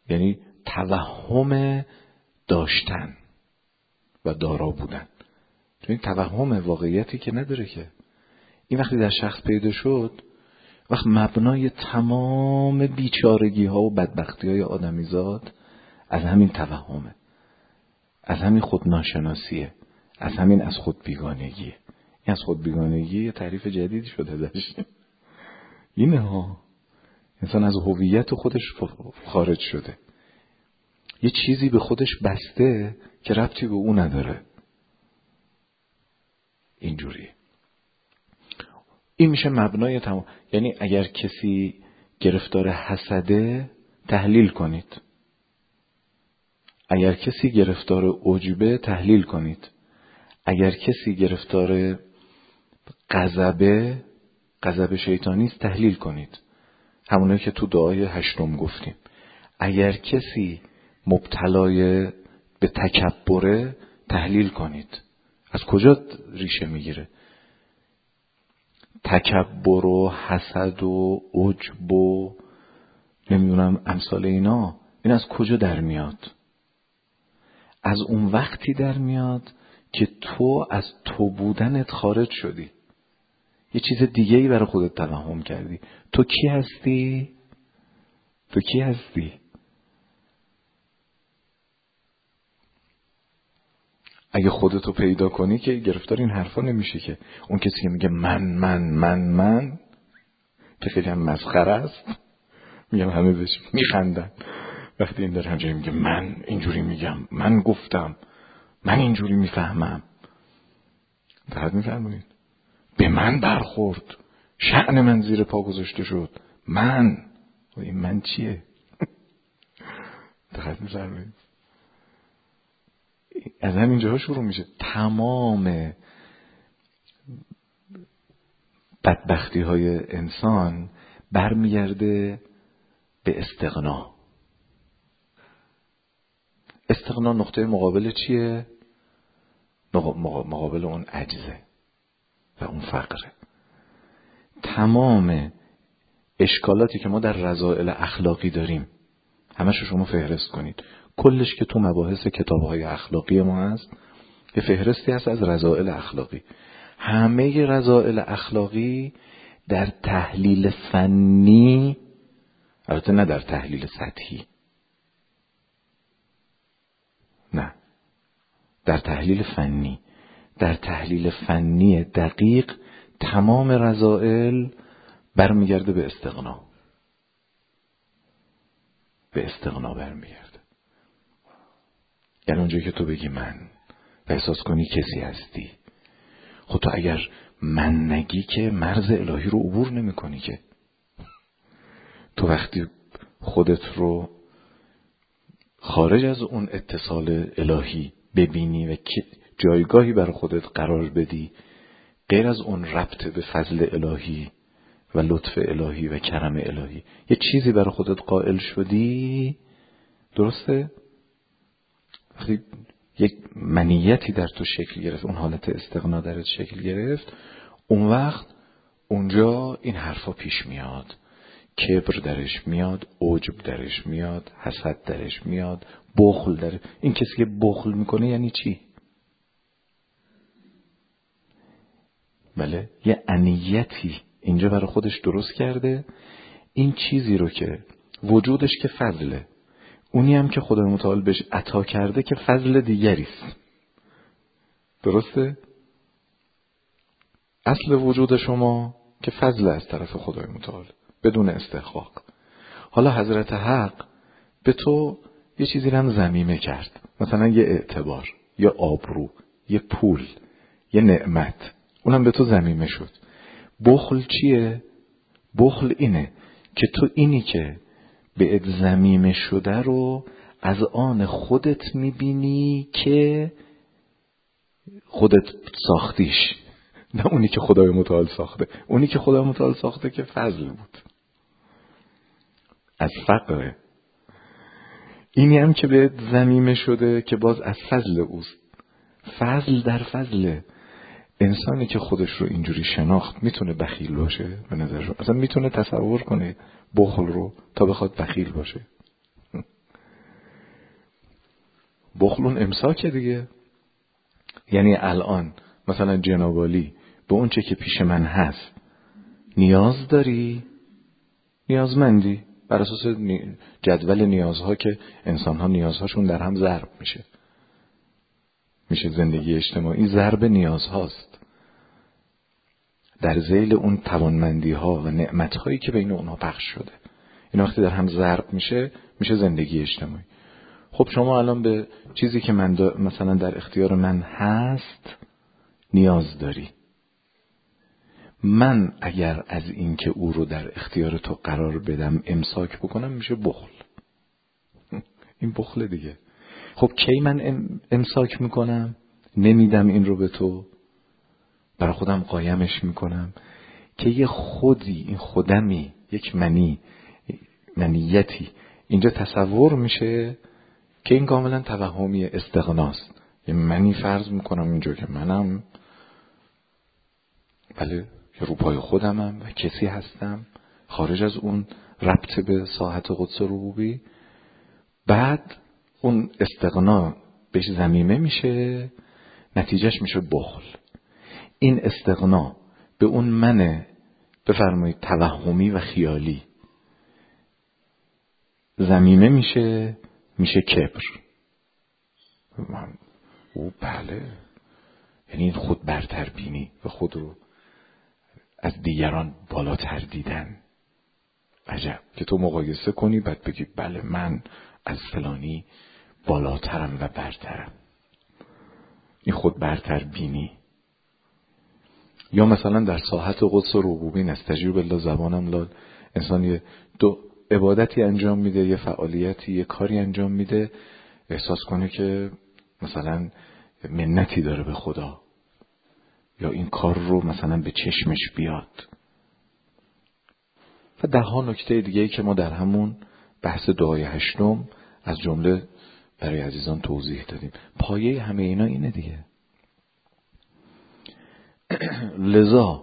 یعنی توهم داشتن و دارا بودن. چون این توهم واقعیتی که نداره که. این وقتی در شخص پیدا شد، وقت مبنای تمام بیچارگی ها و بدبختی های آدمیزاد از همین توهمه، از همین خودناشناسیه، از همین از خود بیگانگیه. این از خود بیگانگی یه تعریف جدیدی شده داشت. اینه ها، انسان از هویت خودش خارج شده، یه چیزی به خودش بسته که ربطی به اون نداره. اینجوریه. این میشه مبنای تمام. یعنی اگر کسی گرفتار حسده تحلیل کنید، اگر کسی گرفتار عجبه تحلیل کنید، اگر کسی گرفتار غضب شیطانی است تحلیل کنید، همونایی که تو دعای 8 گفتیم. اگر کسی مبتلای به تکبره تحلیل کنید، از کجا ریشه میگیره؟ تکبر و حسد و عجب و نمیدونم امثال اینا، این از کجا در میاد؟ از اون وقتی در میاد که تو از تو بودنت خارج شدی، یه چیز دیگه‌ای برای خودت توهم کردی. تو کی هستی؟ تو کی هستی؟ اگه خودتو پیدا کنی که گرفتار این حرفا نمیشه. که اون کسی که میگه من که خیلی هم مسخره است، میگم همه بهش میخندن وقتی این داره همجوری میگه من اینجوری میگم، من گفتم، من اینجوری میفهمم. دقت میفرمایید؟ به من برخورد، شأن من زیر پا گذاشته شد، این من چیه؟ دقت میفرمایید؟ از همین جاها شروع میشه. تمام بدبختی های انسان برمیگرده به استغنا. استغنا نقطه مقابل چیه؟ مقابل اون عجزه و اون فقره. تمام اشکالاتی که ما در رذائل اخلاقی داریم همشو شما فهرست کنید، کلش که تو مباحث کتاب‌های اخلاقی ما هست، یه فهرستی هست از رذائل اخلاقی. همه رذائل اخلاقی در تحلیل فنی، البته نه در تحلیل سطحی، نه، در تحلیل فنی، در تحلیل فنی دقیق تمام رذائل برمیگرده به استغنا. به استغنا برمیگرده. یعنی اونجایی که تو بگی من و احساس کنی کسی هستی. خود تو اگر من نگی که مرز الهی رو عبور نمی کنی. که تو وقتی خودت رو خارج از اون اتصال الهی ببینی و جایگاهی برای خودت قرار بدی غیر از اون ربط به فضل الهی و لطف الهی و کرم الهی، یه چیزی برای خودت قائل شدی، درسته؟ وقتی یک منیتی در تو شکل گرفت، اون حالت استغنا درت شکل گرفت، اون وقت اونجا این حرفا پیش میاد. کبر درش میاد، عجب درش میاد، حسد درش میاد، بخل درش. این کسی که بخل میکنه یعنی چی؟ بله، یه انیتی اینجا برای خودش درست کرده. این چیزی رو که وجودش که فضله، اونی هم که خدای متعال بهش عطا کرده که فضل دیگریست. درسته؟ اصل وجود شما که فضل از طرف خدای متعال بدون استحقاق. حالا حضرت حق به تو یه چیزی هم ضمیمه کرد، مثلا یه اعتبار، یه آبرو، یه پول، یه نعمت، اونم به تو ضمیمه شد. بخل چیه؟ بخل اینه که تو اینی که به ضمیمه شده رو از آن خودت میبینی که خودت ساختیش، نه اونی که خدای متعال ساخته. اونی که خدای متعال ساخته که فضل بود، از فقره. اینی هم که به ضمیمه شده که باز از فضل اوست. فضل در فضله. انسانی که خودش رو اینجوری شناخت میتونه بخیل باشه؟ به نظر شما اصلا میتونه تصور کنه بخل رو تا بخواد بخیل باشه؟ بخل اون امساکه دیگه. یعنی الان مثلا جناب عالی به اون چه که پیش من هست نیاز داری، نیازمندی، بر اساس جدول نیازها که انسان‌ها نیازهاشون در هم ضرب میشه زندگی اجتماعی ضرب نیازهاست، در ذیل اون توانمندی‌ها و نعمت‌هایی که بین اونها پخش شده. این وقتی در هم ضرب میشه زندگی اجتماعی. خب شما الان به چیزی که مثلا در اختیار من هست نیاز داری. من اگر از این که او رو در اختیار تو قرار بدم امساک بکنم میشه بخل. این بخل دیگه. خب کی من امساک میکنم؟ نمیدم این رو به تو، برای خودم قایمش میکنم که یه خودی، این خودمی، یک منیتی اینجا تصور میشه که این کاملا توهمی استغناست. یه منی فرض میکنم اینجا که منم بله که رو پای خودمم و کسی هستم خارج از اون ربط به ساحت قدس ربوبی. بعد اون استغنا بهش ضمیمه میشه، نتیجهش میشه بخل. این استغنا به اون من بفرمایید توهمی و خیالی ضمیمه میشه کبر. او بله، یعنی این خود برتر بینی و خود رو از دیگران بالاتر دیدن. عجب که تو مقایسه کنی بعد بگی بله من از فلانی بالاترم و برترم. این خود برتر بینی. یا مثلا در ساحت قدس ربوبی نستجیب بالله زبانم لال، انسان یه عبادتی انجام میده، یه فعالیتی، یه کاری انجام میده، احساس کنه که مثلا منتی داره به خدا، یا این کار رو مثلا به چشمش بیاد. و ده ها نکته دیگه‌ای که ما در همون بحث دعای هشتم از جمله برای عزیزان توضیح دادیم. پایه همه اینا اینه دیگه. لذا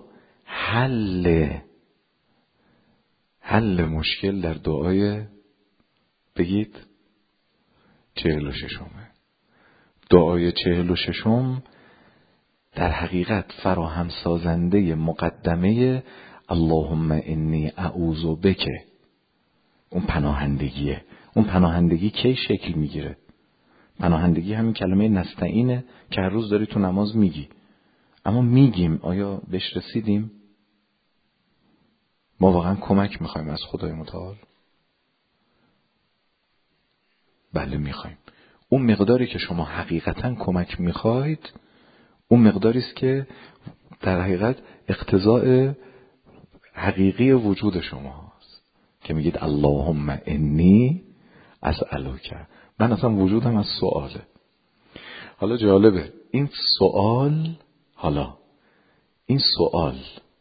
حل مشکل در دعای بگید 46. دعای 46 در حقیقت فراهم سازنده مقدمه اللهم انی اعوذ بک، اون پناهندگیه. اون پناهندگی کی شکل میگیره؟ پناهندگی همین کلمه نستعینه که هر روز داری تو نماز میگی، اما میگیم آیا بهش رسیدیم؟ ما واقعا کمک میخوایم از خدای متعال؟ بله میخوایم. اون مقداری که شما حقیقتا کمک میخواید اون مقداری است که در حقیقت اقتضاء حقیقی وجود شما هست که میگید اللهم انی اسألک. من اصلا وجودم از سؤاله. حالا جالبه این سؤال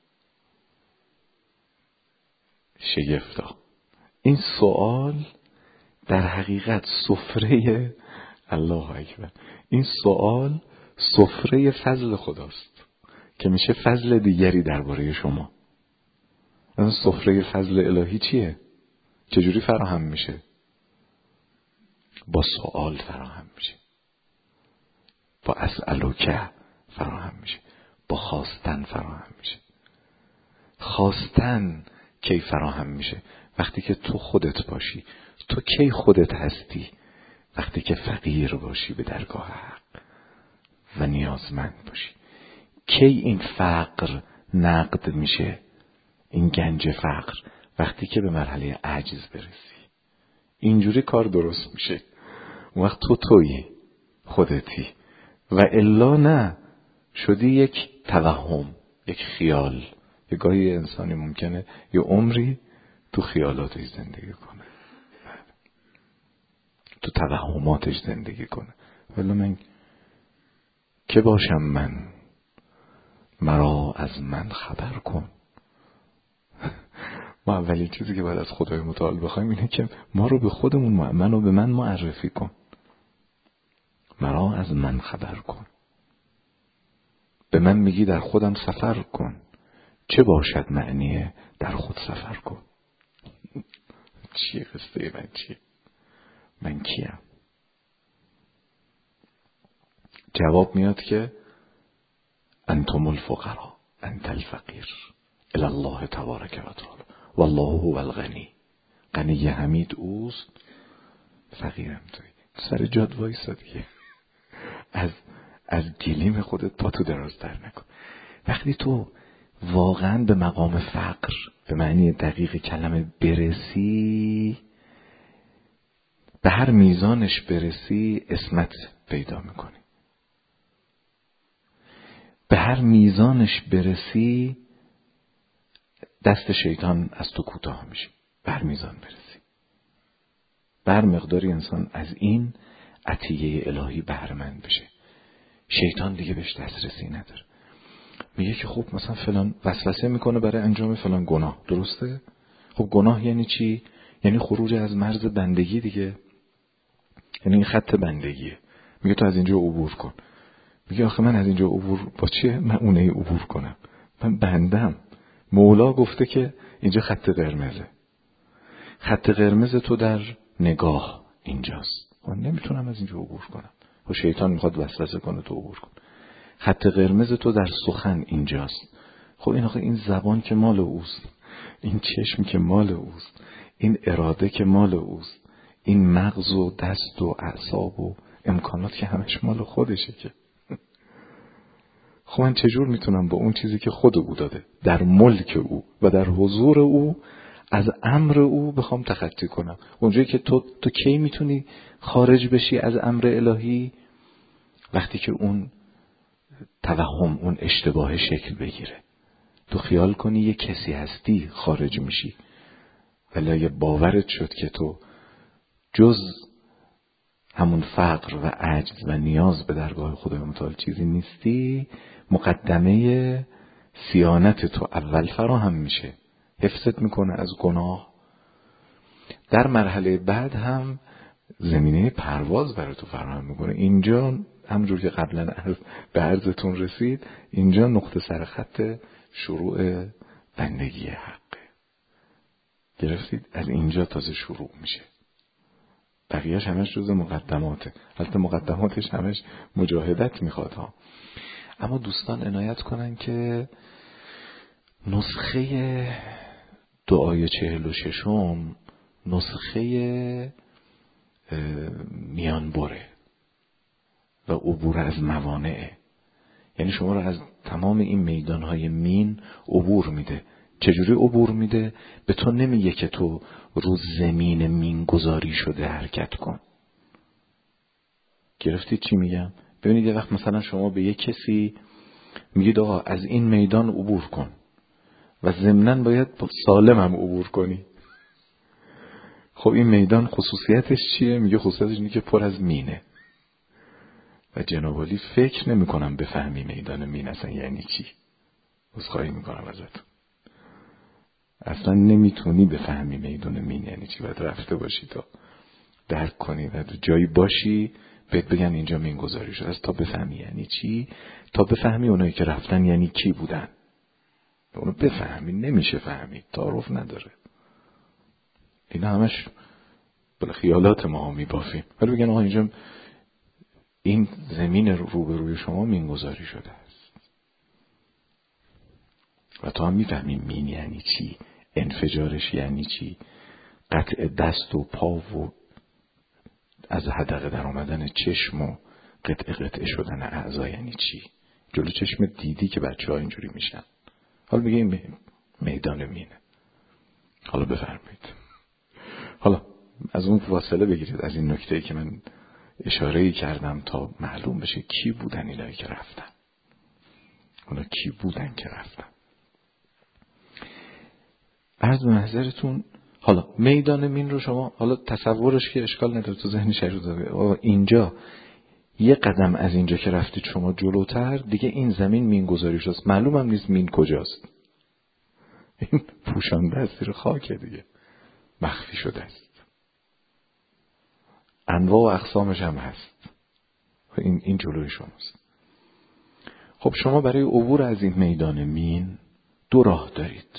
شگفتا. این سؤال در حقیقت سفره الله اکبر، این سؤال سفره فضل خداست که میشه فضل دیگری درباره شما. این سفره فضل الهی چیه؟ چجوری فراهم میشه؟ با سؤال فراهم میشه، با اسألک فراهم میشه، با خواستن فراهم میشه. خواستن کی فراهم میشه؟ وقتی که تو خودت باشی. تو کی خودت هستی؟ وقتی که فقیر باشی به درگاه حق و نیازمند باشی. کی این فقر نقد میشه؟ این گنج فقر وقتی که به مرحله عجز برسی. اینجوری کار درست میشه. اون وقت تویی، خودتی. و الا نه، شدی یک توهم، یک خیال. یه گاهی انسانی ممکنه یه عمری تو خیالاتش زندگی کنه، تو توهماتش زندگی کنه. ولی من که باشم من، مرا از من خبر کن. ما اولین چیزی که باید از خدای متعال بخوایم اینه که ما رو به خودمون، منو به من معرفی کن. مرا از من خبر کن. به من میگی در خودم سفر کن. چه باشد معنیه در خود سفر کن؟ چیه قصه من؟ چیه؟ من کیم؟ جواب میاد که انتم الفقراء انت الفقیر الی الله تبارک و تعالی والله هو الغنی. غنی حمید اوست، فقیرم توی. سر جاد وایسا دیگه، از گلیم خودت پاتو درازتر نکن. وقتی تو واقعا به مقام فقر به معنی دقیق کلمه برسی، به هر میزانش برسی عصمت پیدا میکنی. به هر میزانش برسی دست شیطان از تو کوتاه میشه. به هر میزان برسی، به هر مقداری انسان از این عطیه الهی بهره‌مند بشه، شیطان دیگه بهش دسترسی نداره. میگه که خب مثلا فلان وسوسه میکنه برای انجام فلان گناه، درسته؟ خب گناه یعنی چی؟ یعنی خروج از مرز بندگی دیگه، یعنی این خط بندگیه. میگه تو از اینجا عبور کن. میگه آخه من از اینجا عبور با چیه؟ من اونه عبور کنم؟ من بندم. مولا گفته که اینجا خط قرمزه. خط قرمز تو در نگاه اینجاست، من نمیتونم از اینجا عبور کنم. و شیطان میخواد وسوسه کنه تو عبور کن. خط قرمز تو در سخن اینجاست. خب این آخه این زبان که مال اوست، این چشم که مال اوست، این اراده که مال اوست، این مغز و دست و اعصاب و امکانات که همش مال خودشه که. خب من چجور میتونم با اون چیزی که خود او داده در ملک او و در حضور او از امر او بخوام تخطی کنم؟ اونجایی که تو کی میتونی خارج بشی از امر الهی؟ وقتی که اون توهم، اون اشتباه شکل بگیره. تو خیال کنی یه کسی هستی خارج میشی، ولی اگه باورت شد که تو جز همون فقر و عجز و نیاز به درگاه خدای متعال چیزی نیستی، مقدمه صیانت تو اول فراهم میشه، حفظت میکنه از گناه. در مرحله بعد هم زمینه پرواز برای تو فراهم میکنه. اینجا همونجور که قبلا به عرضتون رسید، اینجا نقطه سرخط شروع بندگی حقه. گرفتید؟ از اینجا تازه شروع میشه. بقیهش همش جز مقدماته. البته مقدماتش همش مجاهدت میخواد ها. اما دوستان عنایت کنن که نسخه دعای 46 نسخه میانبره و عبور از موانعه. یعنی شما رو از تمام این میدانهای مین عبور میده. چجوری عبور میده؟ به تو نمیگه که تو رو زمین مین گذاری شده حرکت کن. گرفتید چی میگم؟ ببینید یه وقت مثلا شما به یه کسی میگید آقا از این میدان عبور کن و ضمناً باید سالم هم عبور کنی. خب این میدان خصوصیتش چیه؟ میگه خصوصیتش اینه که پر از مینه. و جناب عالی فکر نمی کنم بفهمی میدان مین اصلا یعنی چی. عذرخواهی میکنم ازتون. اصلا نمیتونی بفهمی میدان مین یعنی چی. باید رفته باشی تا درک کنی و جایی باشی بهت بگن اینجا مین گذاری شده. از تا بفهمی یعنی چی، تا بفهمی اونایی که رفتن یعنی کی بودن. اونو بفهمی نمیشه فهمید، تعارف نداره. اینا همش بله خیالات ما هم میبافیم. ولی بگن آقا اینجا این زمین روبروی شما مین گذاری شده است و تا هم میفهمیم مین یعنی چی، انفجارش یعنی چی، قطع دست و پا و از حدقه در آمدن چشم و قطع شدن اعضا یعنی چی. جلو چشم دیدی که بچه ها اینجوری میشن. حالا میگه این میدان مینه. حالا بفرمایید. حالا از اون فاصله بگیرید از این نکته‌ای که من اشاره‌ای کردم تا معلوم بشه کی بودن اینایی که رفتن. اونا کی بودن که رفتن. عرض به محضرتون حالا میدان مین رو شما حالا تصورش که اشکال نداره تو ذهن شریف داره. اینجا یه قدم از اینجا که رفتید شما جلوتر دیگه این زمین مین گذاری شده. معلوم هم نیست مین کجاست. این پوشانده از زیر خاکه دیگه. مخفی شده است. انواع و اقسامش هم هست. این جلوی شماست. خب شما برای عبور از این میدان مین دو راه دارید.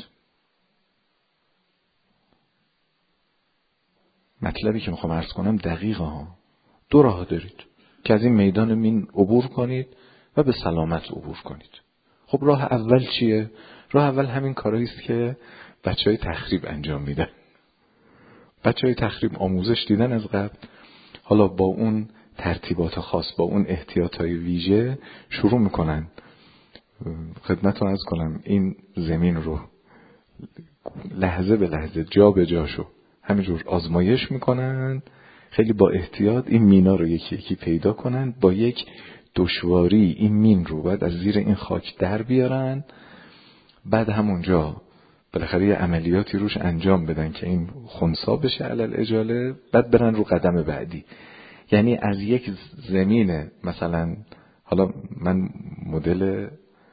مطلبی که میخوام عرض کنم دقیقه ها. دو راه دارید. که از این میدان مین عبور کنید و به سلامت عبور کنید. خب راه اول چیه؟ راه اول همین کارهایی است که بچهای تخریب انجام میدن. بچهای تخریب آموزش دیدن از قبل، حالا با اون ترتیبات خاص، با اون احتیاطهای ویژه شروع میکنن خدمتتون عرض کنم این زمین رو لحظه به لحظه جا به جاشو همینجور آزمایش میکنن، خیلی با احتیاط این مینا رو یکی یکی پیدا کنن، با یک دشواری این مین رو بعد از زیر این خاک در بیارن، بعد همونجا بالاخره یه عملیاتی روش انجام بدن که این خنثی بشه علل اجاله، بعد برن رو قدم بعدی. یعنی از یک زمین مثلا، حالا من مدل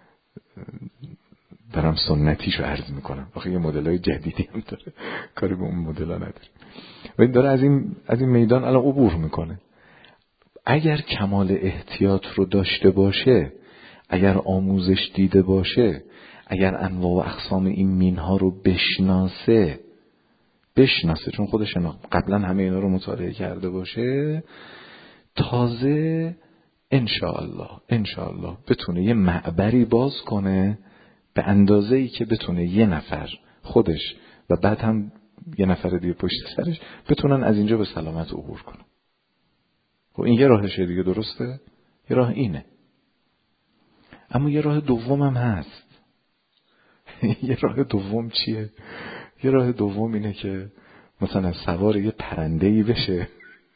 دارم سنتیشو عرض میکنم، آخه یه مدلای جدیدی هم داره، کاری به اون مدل‌ها نداره، و این داره از این میدان الان عبور میکنه. اگر کمال احتیاط رو داشته باشه، اگر آموزش دیده باشه، اگر انواع و اقسام این مینها رو بشناسه چون خودش قبلا همه اینا رو مطالعه کرده باشه، تازه انشاءالله بتونه یه معبری باز کنه به اندازه‌ای که بتونه یه نفر خودش و بعد هم یه نفر دیگه پشت سرش بتونن از اینجا به سلامت عبور کنن. خب این یه راهشه دیگه، درسته؟ یه راه اینه. اما یه راه دوم هم هست. یه راه دوم چیه؟ یه راه دوم اینه که مثلا سوار یه پرنده‌ای بشه،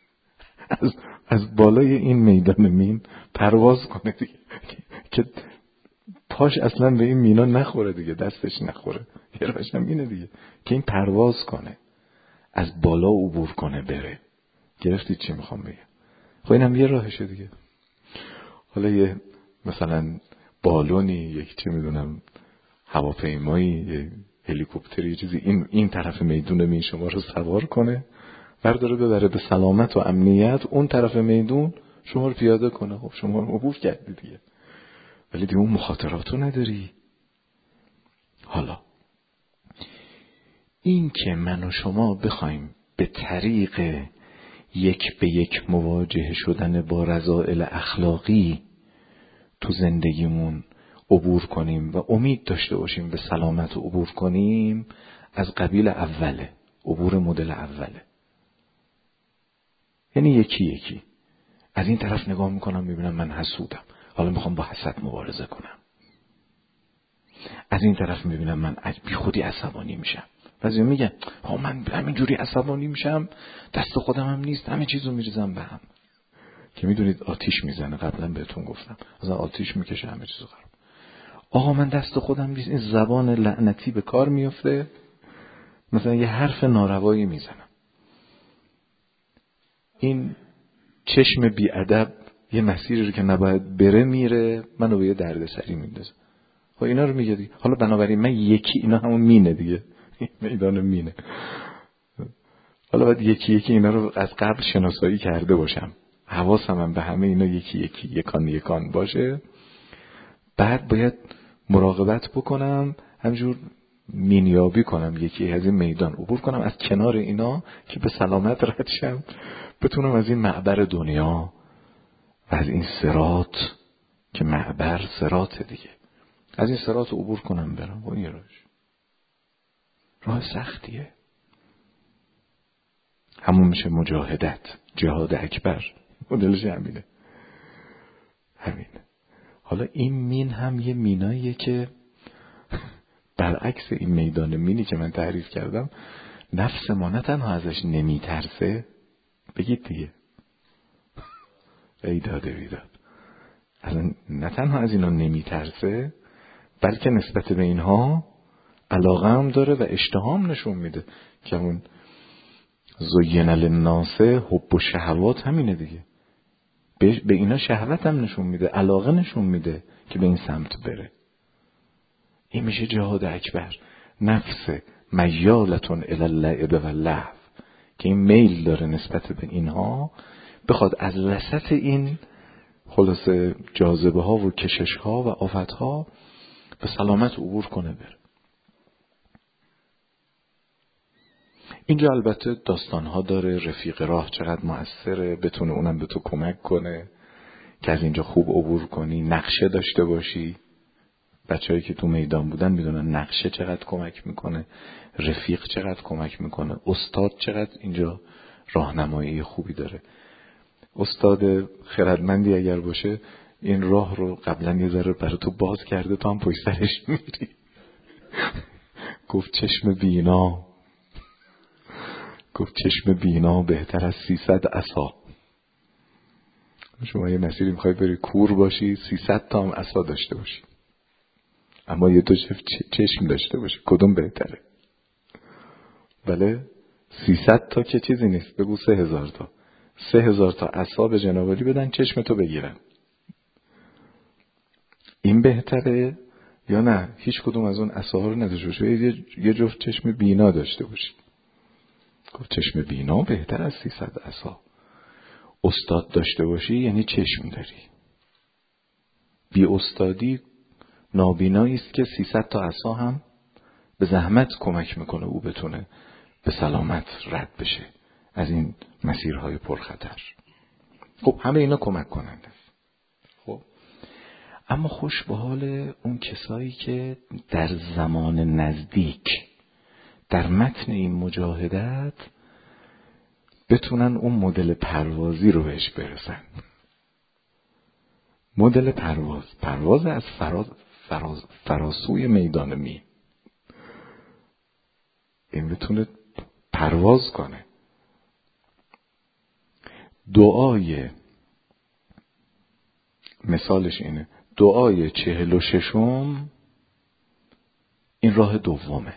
از بالای این میدان مین پرواز کنه دیگه، که پاش اصلا به این مینا نخوره دیگه، دستش نخوره. یه راهش هم اینه دیگه که این پرواز کنه، از بالا عبور کنه بره. گرفتید چی میخوام بگم؟ خب اینم یه راهشه دیگه. حالا یه مثلا بالونی، یک چه میدونم هواپیمایی، یه هلیکوپتری، یه چیزی این طرف میدون مین شما رو سوار کنه، برداره ببره به سلامت و امنیت، اون طرف میدون شما رو پیاده کنه. خب شما رو عبور کردی دیگه، ولی دیگه اون مخاطراتو نداری. حالا این که من و شما بخوایم به طریق یک به یک مواجه شدن با رذائل اخلاقی تو زندگیمون عبور کنیم و امید داشته باشیم به سلامت و عبور کنیم، از قبیل اوله، عبور مدل اوله. یعنی یکی از این طرف نگاه میکنم میبینم من حسودم، حالا میخوام با حسد مبارزه کنم. از این طرف میبینم من بی خودی عصبانی میشم. بعضی میگن من همینجوری عصبانی میشم، دست خودم هم نیست، همه چیزو میریزم به هم. که میدونید آتیش میزنه، قبلا بهتون گفتم مثلا آتیش میکشه همه چیزو خراب. آقا من دست خودم نیست، این زبان لعنتی به کار میفته، مثلا یه حرف ناروایی میزنم، این چشم بیادب یه مسیری رو که نباید بره میره، منو به یه دردسری میندازه. خب اینا رو میگه دیگه. حالا بنابراین من یکی، اینا همون مینه دیگه، میدان مینه. حالا باید یکی اینا رو از قبل شناسایی کرده باشم، حواسم هم به همه اینا یکی یکان باشه. بعد باید مراقبت بکنم، همجور مینیابی کنم، یکی از این میدان عبور کنم از کنار اینا که به سلامت رد شم، بتونم از این معبر دنیا و از این صراط که معبر صراط دیگه، از این صراط عبور کنم برم. با این راه سختیه، همون میشه مجاهدت، جهاد اکبر، مدلش همینه. حالا این مین هم یه میناییه که برعکس این میدان مینی که من تعریف کردم، نفس ما نه تنها ازش نمیترسه، بگید دیگه ای داده بیداد، نه تنها از اینا نمیترسه، بلکه نسبت به اینها علاقه هم داره و اشتهام نشون میده که اون زین للناس حب و شهوات همینه دیگه، به اینا شهوت هم نشون میده، علاقه نشون میده که به این سمت بره. این میشه جهاد اکبر، نفس میالتون الی اللعب و اللهو، که این میل داره نسبت به اینها، بخواد از وسط این خلاصه جاذبه ها و کشش ها و آفت ها به سلامت عبور کنه بره. اینجا البته داستان ها داره، رفیق راه چقدر مؤثره، بتونه اونم به تو کمک کنه، که از اینجا خوب عبور کنی، نقشه داشته باشی. بچه‌هایی که تو میدان بودن میدونن نقشه چقدر کمک میکنه، رفیق چقدر کمک میکنه، استاد چقدر اینجا راهنمایی خوبی داره. استاد خردمندی اگر باشه این راه رو قبلا یه ذره برای تو باز کرده، تو هم پشت سرش میری. گفت چشم بینا، گفت چشم بینا بهتر از 300 عصا. شما یه مسیری میخوای بری کور باشی، 300 تا هم عصا داشته باشی، اما یه دو چشم داشته باشی، کدوم بهتره؟ بله 300 تا که چیزی نیست، بگو 3000 تا. 3000 تا عصا به جناب علی بدن چشمتو بگیرن، این بهتره یا نه هیچ کدوم از اون عصاها رو نداشته باشی، یه جفت چشم بینا داشته باشی؟ گفت چشم بینا بهتر از 300 عصا. استاد داشته باشی یعنی چشم داری. بی استادی نابینایی است که 300 تا عصا هم به زحمت کمک میکنه او بتونه به سلامت رد بشه از این مسیرهای پرخطر. خب همه اینا کمک کننده است. خب اما خوش به حال اون کسایی که در زمان نزدیک در متن این مجاهدت بتونن اون مدل پروازی رو بهش برسن. مدل پرواز از فراسوی میدان می، این بتونه پرواز کنه. دعای مثالش اینه، دعای 46م این راه دومه.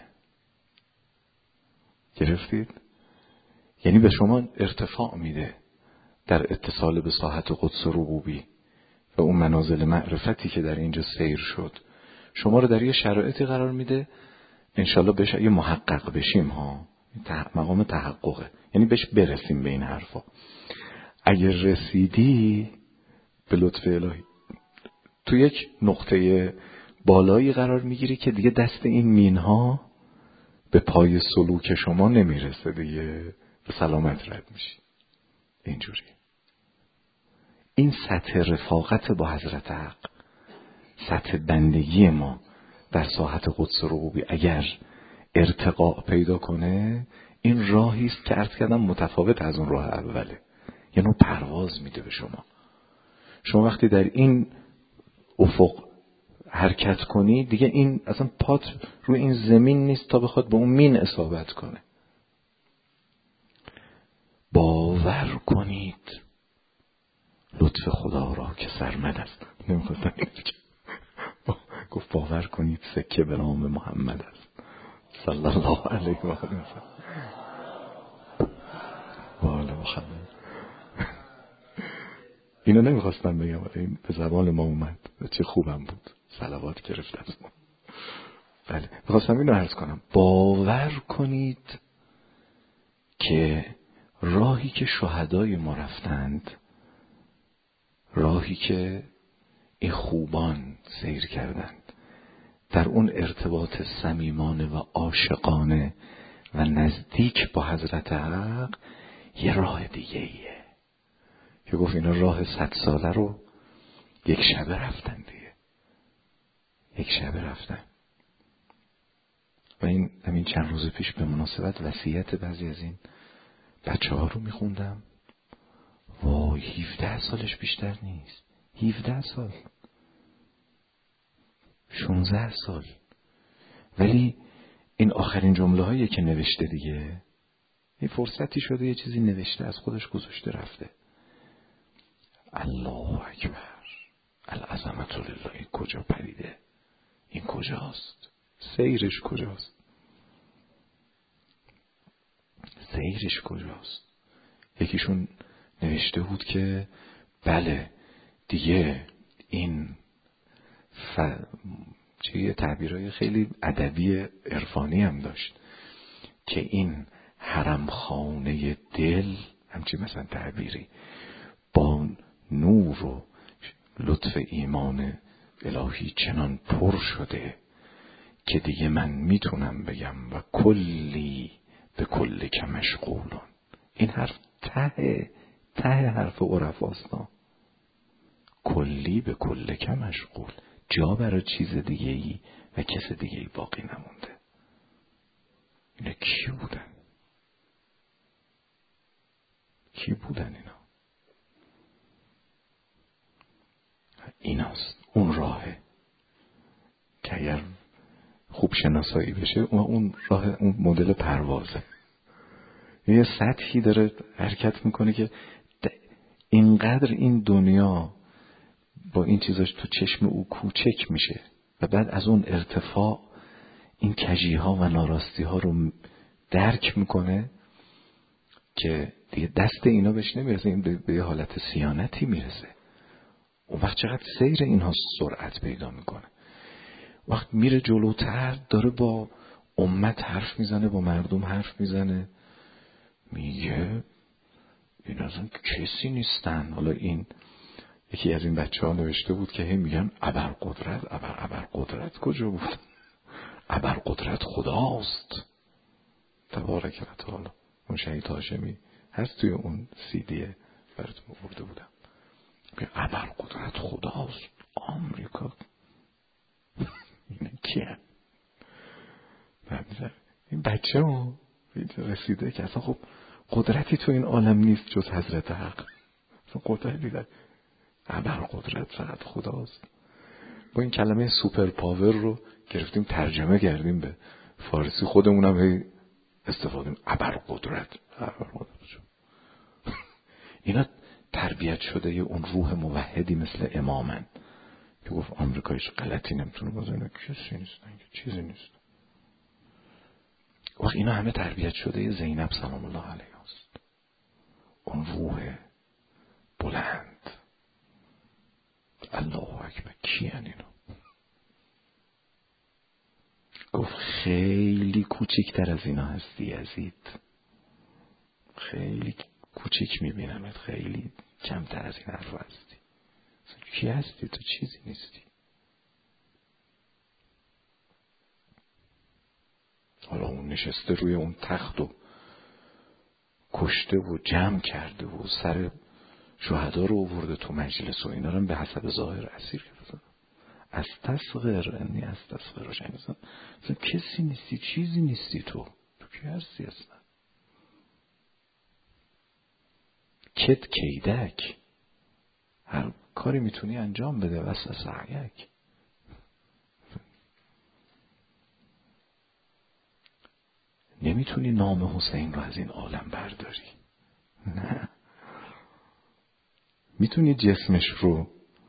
گرفتید؟ یعنی به شما ارتفاع میده در اتصال به ساحت قدس ربوبی و اون منازل معرفتی که در اینجا سیر شد. شما رو در یه شرایطی قرار میده انشالله بهش یه محقق بشیم ها، مقام تحققه، یعنی بهش برسیم به این حرفا. اگر رسیدی به لطف الهی تو یک نقطه بالایی قرار میگیری که دیگه دست این مینها به پای سلوک شما نمیرسه، دیگه به سلامت رد میشی. اینجوری این سطح رفاقت با حضرت حق، سطح بندگی ما در ساحت قدس ربوبی اگر ارتقاء پیدا کنه، این راهی است که عرض کردم متفاوت از اون راه اوله، یعنی پرواز میده به شما. شما وقتی در این افق حرکت کنی دیگه این اصلا پات روی این زمین نیست تا بخواد به اون مین اصابت کنه. باور کنید لطف خدا را که سرمد است. نمیخواستم گفت باور کنید سکه به نام محمد است صلی الله علیه و آله. والا محمد اینو نمیخواستم بگم، این به زبان ما اومد، چه خوبم بود، صلوات گرفت از ما. بله میخواستم اینو عرض کنم، باور کنید که راهی که شهدای ما رفتند، راهی که این خوبان سیر کردند، در اون ارتباط صمیمانه و عاشقانه و نزدیک با حضرت حق یه راه دیگه ایه که گفت اینا راه 100 ساله رو یک شبه رفتن دیگه، یک شبه رفتن. و این همین چند روز پیش به مناسبت وصیت بعضی از این بچه ها رو میخوندم. وای 17 سالش بیشتر نیست، 17 سال 16 سال، ولی این آخرین جمله هایی که نوشته دیگه، این فرصتی شده یه چیزی نوشته از خودش گذاشته رفته. الله اکبر العظمت لله. این کجا پریده؟ این کجاست؟ سیرش کجاست؟ سیرش کجاست؟ یکیشون نوشته بود که بله دیگه این چه تعبیرهای خیلی ادبی عرفانی هم داشت که این حرمخانه دل، همچی مثلا تعبیری، با نور و لطف ایمان الهی چنان پر شده که دیگه من میتونم بگم و کلی به کل که مشغولون. این حرف ته حرف عرفاست. کلی به کلک مشغول. جا برای چیز دیگه ای و کس دیگه ای باقی نمونده. اینا کی بودن؟ کی بودن اینا؟ ایناست اون راهه که اگر خوب شناسایی بشه اون راه، اون مدل پروازه. یه سطحی داره حرکت میکنه که اینقدر این دنیا با این چیزاش تو چشم او کوچک میشه و بعد از اون ارتفاع این کجی ها و ناراستی ها رو درک میکنه که دیگه دست اینا بهش نمیرسه، این به یه حالت سیانتی میرسه. اون وقت چقدر سیر اینها سرعت پیدا میکنه. وقت میره جلوتر، داره با امت حرف میزنه، با مردم حرف میزنه، میگه این اصلا کسی نیستن. حالا این یکی از این بچه ها نوشته بود که هی میگن ابرقدرت. ابرقدرت کجا بود؟ ابرقدرت خداست تبارک و تعالی. اون شهید هاشمی هست توی اون سیدیه براتون آورده بودم. ابرقدرت خداست. آمریکا این کیه؟ این بچه ها رسیده که اصلا خب قدرتی تو این عالم نیست جز حضرت حق. اصلا قدرتی در ابرقدرت فقط خداست. با این کلمه سوپر پاور رو گرفتیم ترجمه کردیم به فارسی، خودمونم هی استفاده ابرقدرت. اینا تربیت شده یه اون روح موحدی مثل امامن که گفت آمریکایش غلطی نمیتونه بازه، کسی نیستن که چیزی نیست. وقت اینا همه تربیت شده یه زینب سلام الله علیها است. اون روح بلند. الله اکبر. کیان اینا؟ گفت خیلی کوچکتر از اینا هستی یزید، خیلی کوچک میبینمت، خیلی کمتر از این حرف هستی. کی هستی تو؟ چیزی نیستی. حالا اون نشسته روی اون تخت و کشته و جمع کرده و سر شهدا رو آورده تو مجلس و اینا رو به حسب ظاهر اسیر کرده. استصغر انی استصغر شنیدن. اصلا کسی نیستی، چیزی نیستی تو کی هستی اصلا؟ کت کیدک، هر کاری میتونی انجام بده واسه سعیک. نمیتونی نام حسین رو از این عالم برداری، نه. میتونی جسمش رو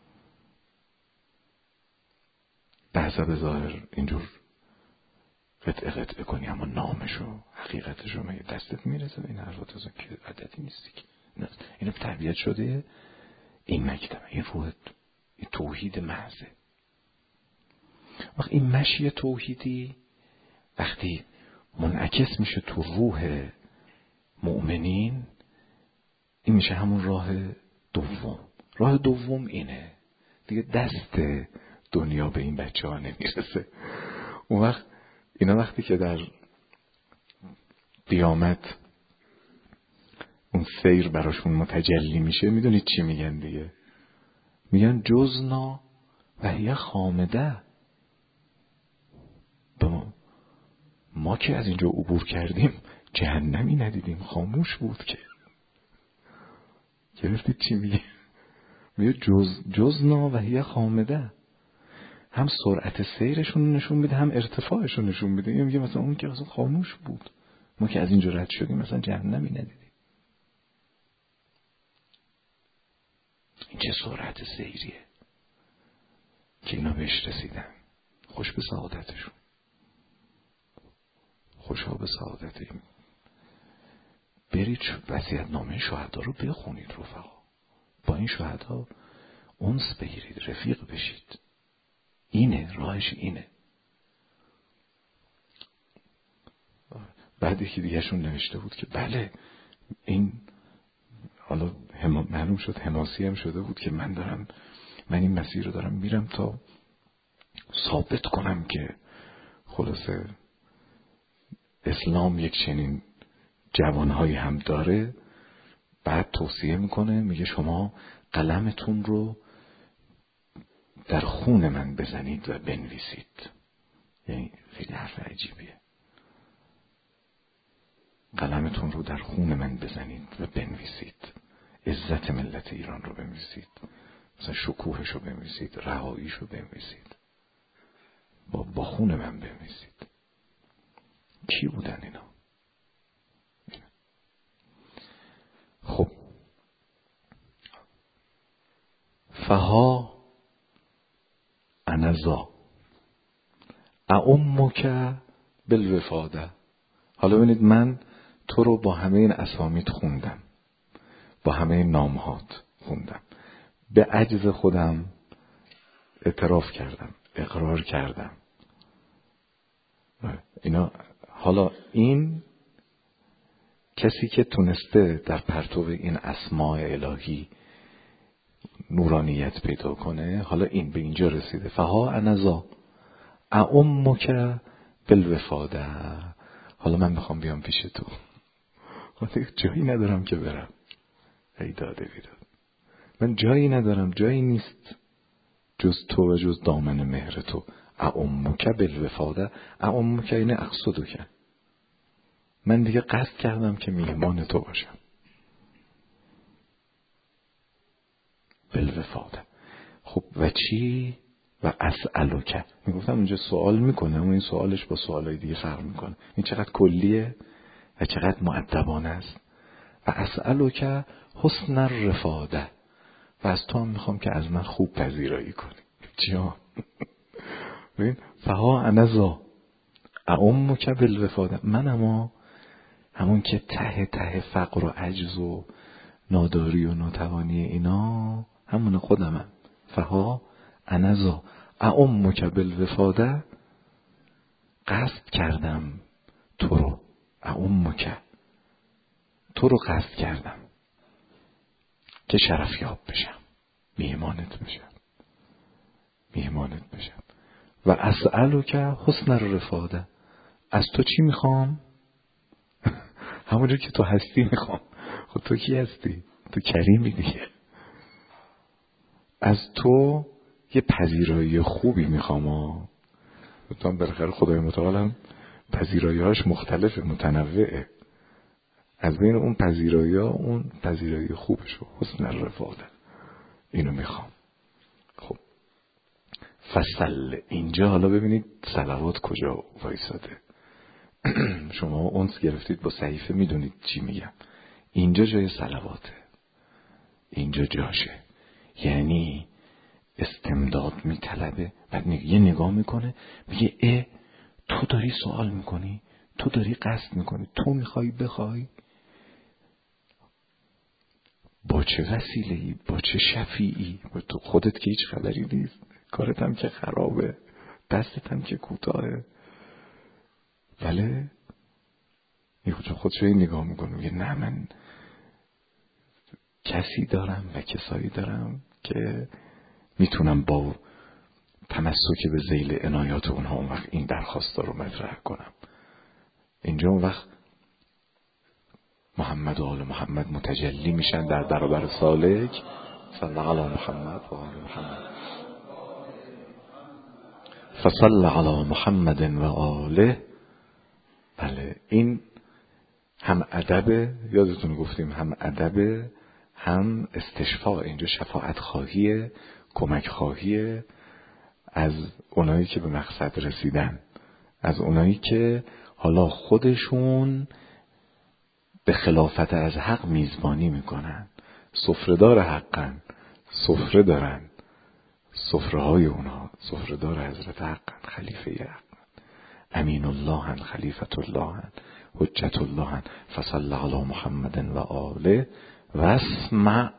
به حسب ظاهر اینجور قطعه کنی، اما نامشو، حقیقتشو مگه دستت میرسه به این حرفات؟ از که عددی نیستی که اینو تربیت شده. این مکتبه، این روح، این توحید محضه. وقت این مشی توحیدی وقتی منعکس میشه تو روح مؤمنین، این میشه همون راه دوم. راه دوم اینه دیگه، دست دنیا به این بچه ها نمیرسه. اون وقت اینا وقتی که در قیامت اون سیر براشون متجلی میشه، میدونید چی میگن دیگه؟ میگن جزنا و هی خامده. ما که از اینجا عبور کردیم جهنمی ندیدیم، خاموش بود که. گرفتید چی میگه؟ میگه جزنا و هی خامده. هم سرعت سیرشون نشون میده، هم ارتفاعشون نشون میده. میگه مثلا اون که اصلا خاموش بود، ما که از اینجا رد شدیم مثلا جهنمی ندیدیم. این چه سرعت سیریه که اینا بهش رسیدن. خوش به سعادتشون، خوشا به سعادت این. برید وصیت‌نامه شهدا رو بخونید رفقا، با این شهدا انس بگیرید، رفیق بشید. اینه راهش، اینه. بعد یکی دیگه شون نوشته بود که بله این حالا معلوم شد حماسی هم شده بود که من این مسیر رو دارم میرم تا ثابت کنم که خلاصه اسلام یک چنین جوانهایی هم داره. بعد توصیه میکنه، میگه شما قلمتون رو در خون من بزنید و بنویسید. یعنی خیلی حرف عجیبیه. قلمتون رو در خون من بزنید و بنویسید. عزت ملت ایران رو بنویسید، مثلا شکوهش رو بنویسید، رهاییش رو بنویسید، با خون من بنویسید. کی بودن اینا؟ خب فها انذا اعمک بالوفاده. حالا ببینید من تو رو با همه این اسامیت خوندم، با همه این نامهات خوندم، به عجز خودم اعتراف کردم، اقرار کردم اینا. حالا این کسی که تونسته در پرتو این اسماء الهی نورانیت پیدا کنه، حالا این به اینجا رسیده. فها انذا اعمک بالوفاده. حالا من میخوام بیام پیش تو، جایی ندارم که برم. ای داده بیداد، من جایی ندارم، جایی نیست جز تو و جز دامن مهر تو. اعمک بالوفاده، اعمک اینه اقصدک، من دیگه قصد کردم که میهمان تو باشم. بالوفاده. خب و چی؟ و اسألک. میگفتم اونجا سوال میکنه، اما این سوالش با سوالای دیگه فرق میکنه. این چقدر کلیه و چقدر مؤدبانه است. و اسألک حسن الرفاده. و از تو هم میخوام که از من خوب پذیرایی کنی. جان ببین، فها انذا اعمک بالوفاده. من اما همون که ته فقر و عجز و ناداری و ناتوانی اینا همون خودمم. فها انذا اعمک بالوفاده، قصد کردم تو رو، اعمک تو رو قصد کردم که شرفیاب بشم، میهمانت بشم. و اسألک حسن الرفاده. از تو چی میخوام؟ همونجور که تو هستی میخوام. خب تو کی هستی؟ تو کریمی دیگه. از تو یه پذیرایی خوبی میخوام. تو بالاخره خدای متعال هم پذیرایی‌هاش مختلفه، متنوعه. از بین اون پذیرایی‌ها اون پذیرایی خوبشو، حسن الرفاده، اینو میخوام. خب فصل اینجا حالا ببینید صلوات کجا وایساده. شما اونس گرفتید با صحیفه، میدونید چی میگم. اینجا جای صلواته، اینجا جاشه. یعنی استمداد میطلبه. بعد یه نگاه میکنه، میگه تو داری سوال میکنی، تو داری قصد میکنی، تو میخوای بخوای، با چه وسیله‌ای، با چه شفیعی، با تو خودت که هیچ خبری نیست، کارت هم که خرابه، دستت هم که کوتاهه. بله چون خودشو این نگاه میکنه، میگه نه من کسی دارم و کسایی دارم که میتونم با تمسک به ذیل عنایات اونها اون وقت این درخواست رو مطرح کنم. اینجا اون وقت محمد و آل محمد متجلی میشن در برابر سالک. صلی علی محمد و آل محمد، فصل علی محمد و آله. بله این هم ادب، یادتون گفتیم هم ادب هم استشفاء. اینجا شفاعت خواهیه، کمک خواهیه از اونایی که به مقصد رسیدن، از اونایی که حالا خودشون به خلافت از حق میزبانی میکنن، سفره‌دار حقن، سفره دارن، سفره های اونها سفره‌دار حضرت حقن، خلیفه حقن، امین الله، خلیفت الله، حجت الله. فصل علی محمد و آله و اسمع.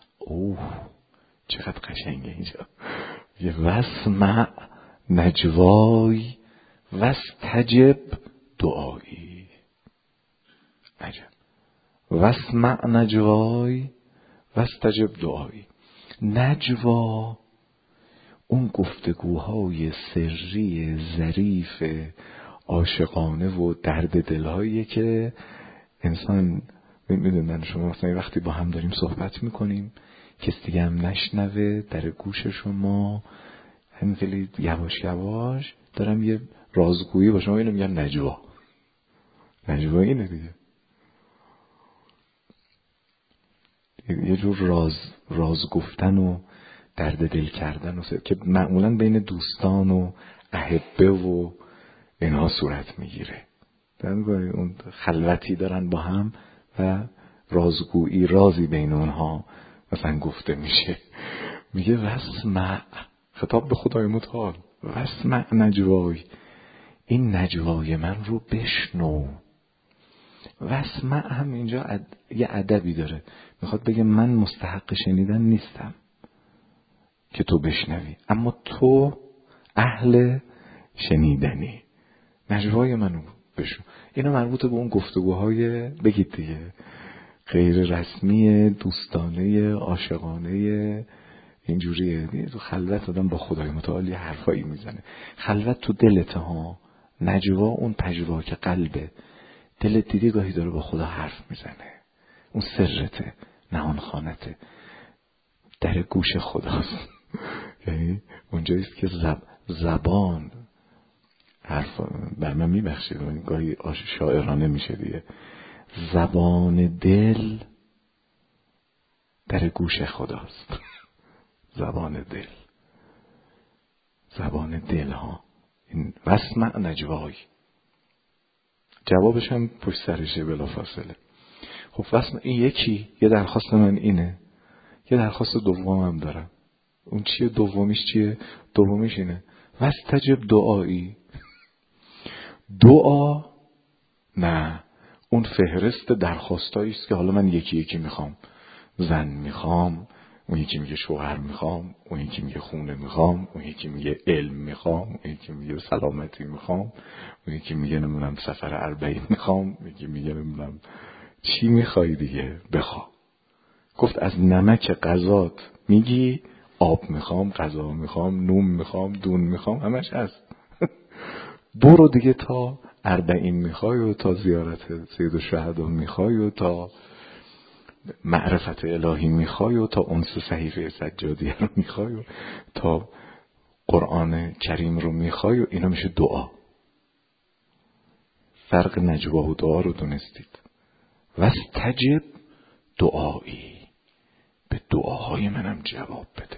چقدر قشنگه اینجا. یه واسمع نجوای واستجب دعایی. عجب. واسمع نجوای واستجب دعایی. نجوا اون گفتگوهای سری ظریف عاشقانه و درد دلهایی که انسان میدونن. شما مثلا وقتی با هم داریم صحبت میکنیم، کسی دیگه هم نشنوه، در گوش شما همین خیلی یواش یواش دارم یه رازگویی با شما، اینو میگن نجوا. نجوا اینه دیگه، یه جور راز گفتن و درد دل کردن که معمولا بین دوستان و احبه و اینها صورت میگیره. اون خلوتی دارن با هم و رازگویی، رازی بین اونها مثلا گفته میشه. میگه واسمع، خطاب به خدای متعال، واسمع نجوای، این نجوای من رو بشنو. واسمع هم اینجا یه ادبی داره، میخواد بگه من مستحق شنیدن نیستم که تو بشنوی، اما تو اهل شنیدنی، نجوای منو بشنو. اینا مربوط به اون گفتگوهای بگید دیگه غیر رسمی، دوستانه، عاشقانه، اینجوریه دیگه. تو خلوت آدم با خدای متعال یه حرفایی میزنه، خلوت تو دلته ها. نجوا اون پژوا که قلبه، دلت دیدی گاهی داره با خدا حرف میزنه، اون سرته، نهان خانته، در گوش خداست. یعنی اونجاییست که زبان حرف بر من میبخشید گاهی شاعرانه میشه دیگه، زبان دل در گوش خداست. زبان دل، زبان دل ها، این واسمع نجوای. جوابش هم پشت سرشه بلا فاصله. خب واسمع این یکی، یه درخواست من اینه، یه درخواست دومم دارم. اون چیه دومیش؟ چیه دومیش؟ اینه واستجب دعایی. دعا نه، اون فهرست درخواستایی است که حالا من یکی یکی میخوام. زن میخوام، اون یکی میگه شوهر میخوام، اون یکی میگه خونه میخوام، اون یکی میگه علم میخوام، اون یکی میگه سلامتی میخوام، اون یکی میگه نمیدونم سفر اربعین میخوام، اون یکی میگه نمیدونم چی میخوای دیگه بخوا. گفت از نمک غذات میگی آب میخوام، غذا میخوام، نون میخوام، دون میخوام، همش هست. برو دیگه تا اربعین میخوای و تا زیارت سید الشهدا میخوای و تا معرفت الهی میخوای و تا انس صحیفه سجادیه رو میخوای و تا قرآن کریم رو میخوای و اینا میشه دعا. فرق نجوا و دعا رو دونستید. واستجب دعایی، به دعاهای منم جواب بده.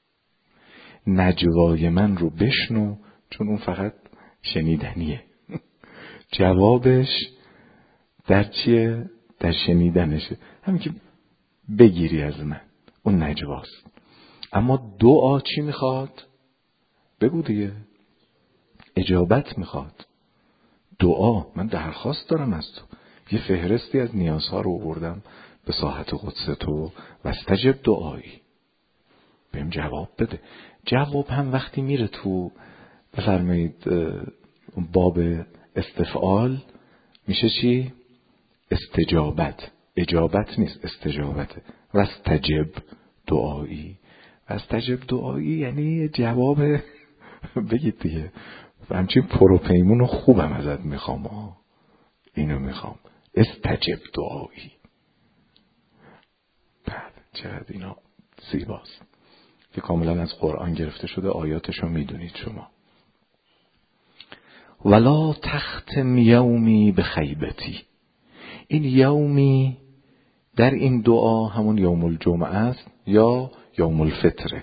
نجوای من رو بشنو، چون اون فقط شنیدنیه. جوابش در چیه؟ در شنیدنشه. همین که بگیری از من، اون نجواست. اما دعا چی میخواد؟ بگو دیگه. اجابت میخواد. دعا، من درخواست دارم از تو، یه فهرستی از نیازها رو آوردم به ساحت قدس تو، واستجب دعایی، بهم جواب بده. جواب هم وقتی میره تو بفرمایید باب استفعال میشه چی؟ استجابت. اجابت نیست، استجابته. واستجب دعایی. واستجب دعایی یعنی جواب بگید دیگه. همچین پروپیمون خوبم ازت میخوام، اینو میخوام. استجب دعایی. بعد چقدر اینا زیباست که کاملا از قرآن گرفته شده، آیاتشو میدونید شما. ولا تختم یومی به خیبتی. این یومی در این دعا همون یوم الجمعه است یا یوم الفطره.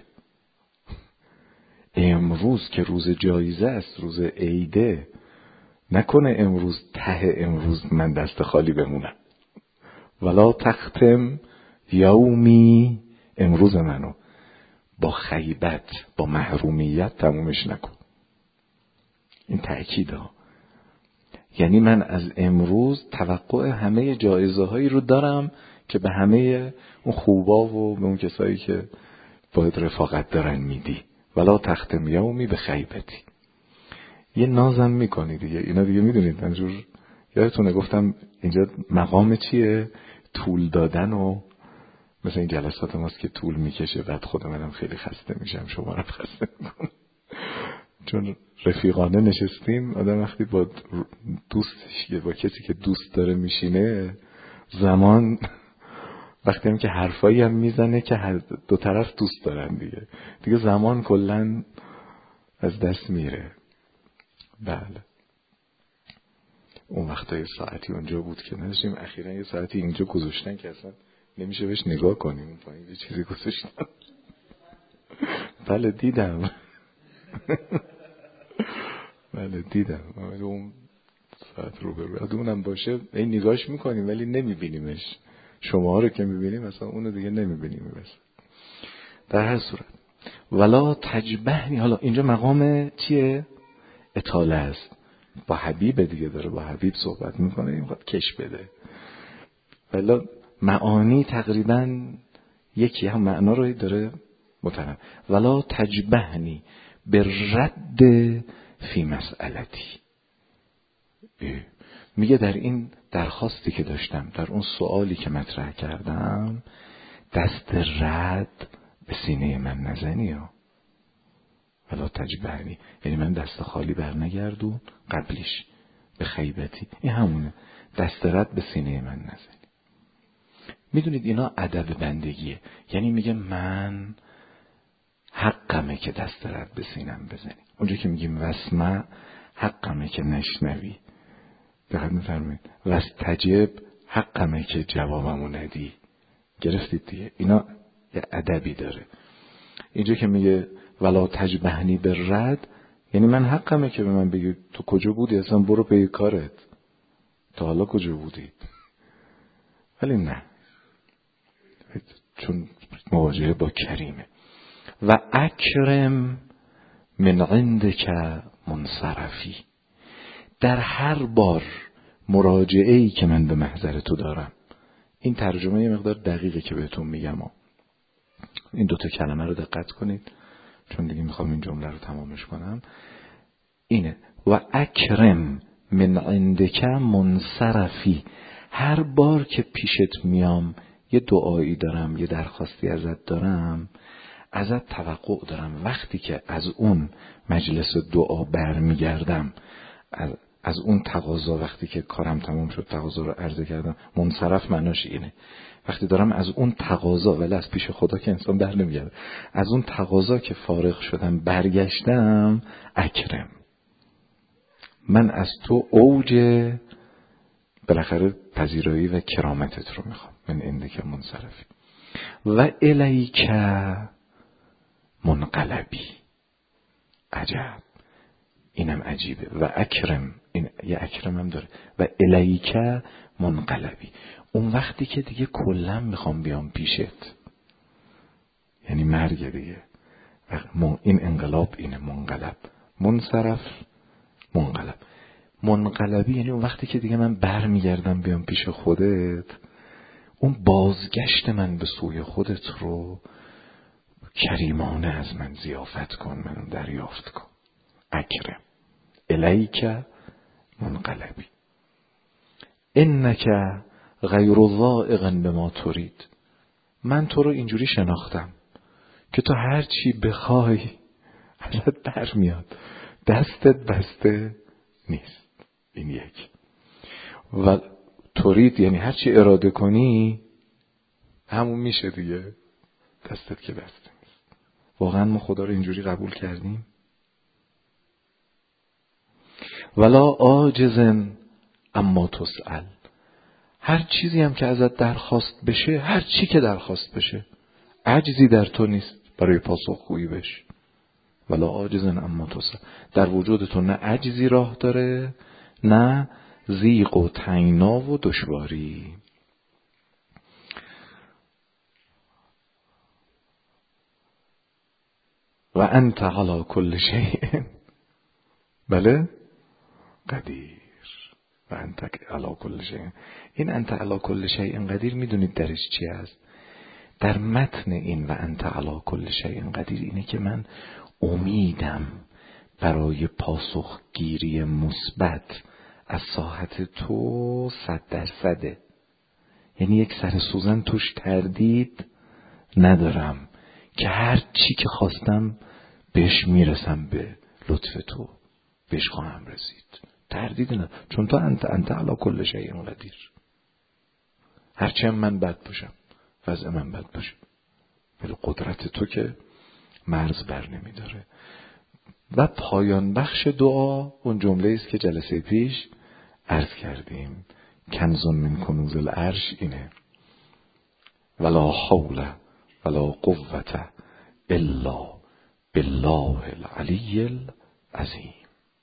امروز که روز جایزه است، روز عیده، نکنه امروز ته امروز من دست خالی بمونم. ولا تختم یومی، امروز منو با خیبت، با محرومیت تمومش نکن. این تأکیده. یعنی من از امروز توقع همه جایزه هایی رو دارم که به همه اون خوبا و به اون کسایی که باید رفاقت دارن میدی. ولا تختم یومی به خیبتی. یه نازم میکنی دیگه. اینا دیگه میدونید منظور، یادتونه گفتم اینجا مقام چیه؟ طول دادن. و مثلا این جلسات ماست که طول میکشه، بعد خود منم خیلی خسته میشم، شما رو خسته میکنم. چون رفیقانه نشستیم، آدم وقتی با دوستش، با کسی که دوست داره میشینه، زمان وقتی هم که حرفایی هم میزنه که هر دو طرف دوست دارن دیگه زمان کلن از دست میره. بله اون وقتا ساعتی اونجا بود که نداشتیم، اخیراً یه ساعتی اینجا گذاشتن که اصلا نمیشه بهش نگاه کنیم، اون پایین یه چیزی گذاشتن. بله دیدم. بله دیدم. اون ساعت رو به اونم باشه این نگاهش میکنیم ولی نمیبینیمش. شما رو که میبینیم مثلا اونو دیگه نمیبینیم. بس در هر صورت ولا تجبهنی. حالا اینجا مقام چیه؟ اطاله است. با حبیب دیگه داره با حبیب صحبت میکنه، این وقت کش بده. ولی معانی تقریبا یکی هم معنا رو داره متنوع. ولا تجبهنی برد فی مسئلتی. میگه در این درخواستی که داشتم، در اون سوالی که مطرح کردم، دست رد به سینه من نزنی ها. ولا تجبهنی یعنی من دست خالی بر نگردون، قبلیش به خیبتی، این همونه، دست رد به سینه من نزنی. میدونید اینا ادب بندگیه، یعنی میگه من حقمه که دست رد به سینم بزنی. اونجا که میگیم وسمع، حقمه که نشنوی. دقیق میفرمایید. واستجب، حقمه که جوابمو ندی. گرفتید دیگه؟ اینا یه ادبی داره. اینجا که میگه ولا تجبهنی بالرد، یعنی من حقمه که به من بگی تو کجا بودی، اصلا برو پی کارت، تا حالا کجا بودی. ولی نه، چون مواجهه با کریمه. و اکرم من عندک منصرفی. در هر بار مراجعه‌ای که من به محضر تو دارم، این ترجمه یه مقدار دقیقه که بهتون میگم این دوتا کلمه رو دقت کنید چون دیگه میخوام این جمله رو تمامش کنم. اینه و اکرم من عندک منصرفی. هر بار که پیشت میام یه دعایی دارم، یه درخواستی ازت دارم، ازت توقع دارم وقتی که از اون مجلس دعا برمیگردم، از اون تقاضا، وقتی که کارم تمام شد تقاضا رو عرضه کردم، منصرف معناش اینه وقتی دارم از اون تقاضا، ولی از پیش خدا که انسان بر نمیگرده، از اون تقاضا که فارغ شدم برگشتم، اکرم، من از تو اوج بالاخره پذیرایی و کرامتت رو میخوام. من عندک منصرفی و الیک منقلبی. عجب، اینم عجیبه. و اکرم، این یه اکرم هم داره. و الیک منقلبی، اون وقتی که دیگه کلا میخوام بیام پیشت، یعنی مرگ دیگه. این انقلاب اینه، منقلب، منصرف، منقلب. منقلبی یعنی اون وقتی که دیگه من برمیگردم بیام پیش خودت، اون بازگشت من به سوی خودت رو کریمانه از من ضیافت کن، منو دریافت کن. اکرم الیک منقلبی. انک غیر ضائق بما ترید. من تو رو اینجوری شناختم که تو هر چی بخوای ازت برمیاد، دستت بسته نیست. این یک. و ترید یعنی هر چی اراده کنی همون میشه دیگه، دستت که بسته نیست. واقعا ما خدا رو اینجوری قبول کردیم؟ ولا عاجزن اما تسأل. هر چیزی هم که ازت درخواست بشه، هر چی که درخواست بشه، عجزی در تو نیست برای پاسخگویی بش. ولا عاجزن اما تسأل. در وجود تو نه عجزی راه داره، نه ضیق و تنگنا و دشواری. و انت علی کل شیء بله قدیر. و انت علی کل شیء. این انت علی کل شیء قدیر میدونید درش چی است؟ در متن این و انت علی کل شیء قدیر اینه که من امیدم برای پاسخگیری مثبت از ساحت تو 100%. یعنی یک سر سوزن توش تردید ندارم که هر چی که خواستم بهش میرسم، به لطف تو بهش خواهم رسید. تردید ندارم چون تو انت علی کل شیء قدیر. هرچی من بد باشم، وضع من بد باشه، ولی قدرت تو که مرز بر نمیداره. و پایان بخش دعا اون جمله است که جلسه پیش عرض کردیم، کنز من کنوز العرش اینه: ولا حول ولا قوة الا بالله العلی العظیم.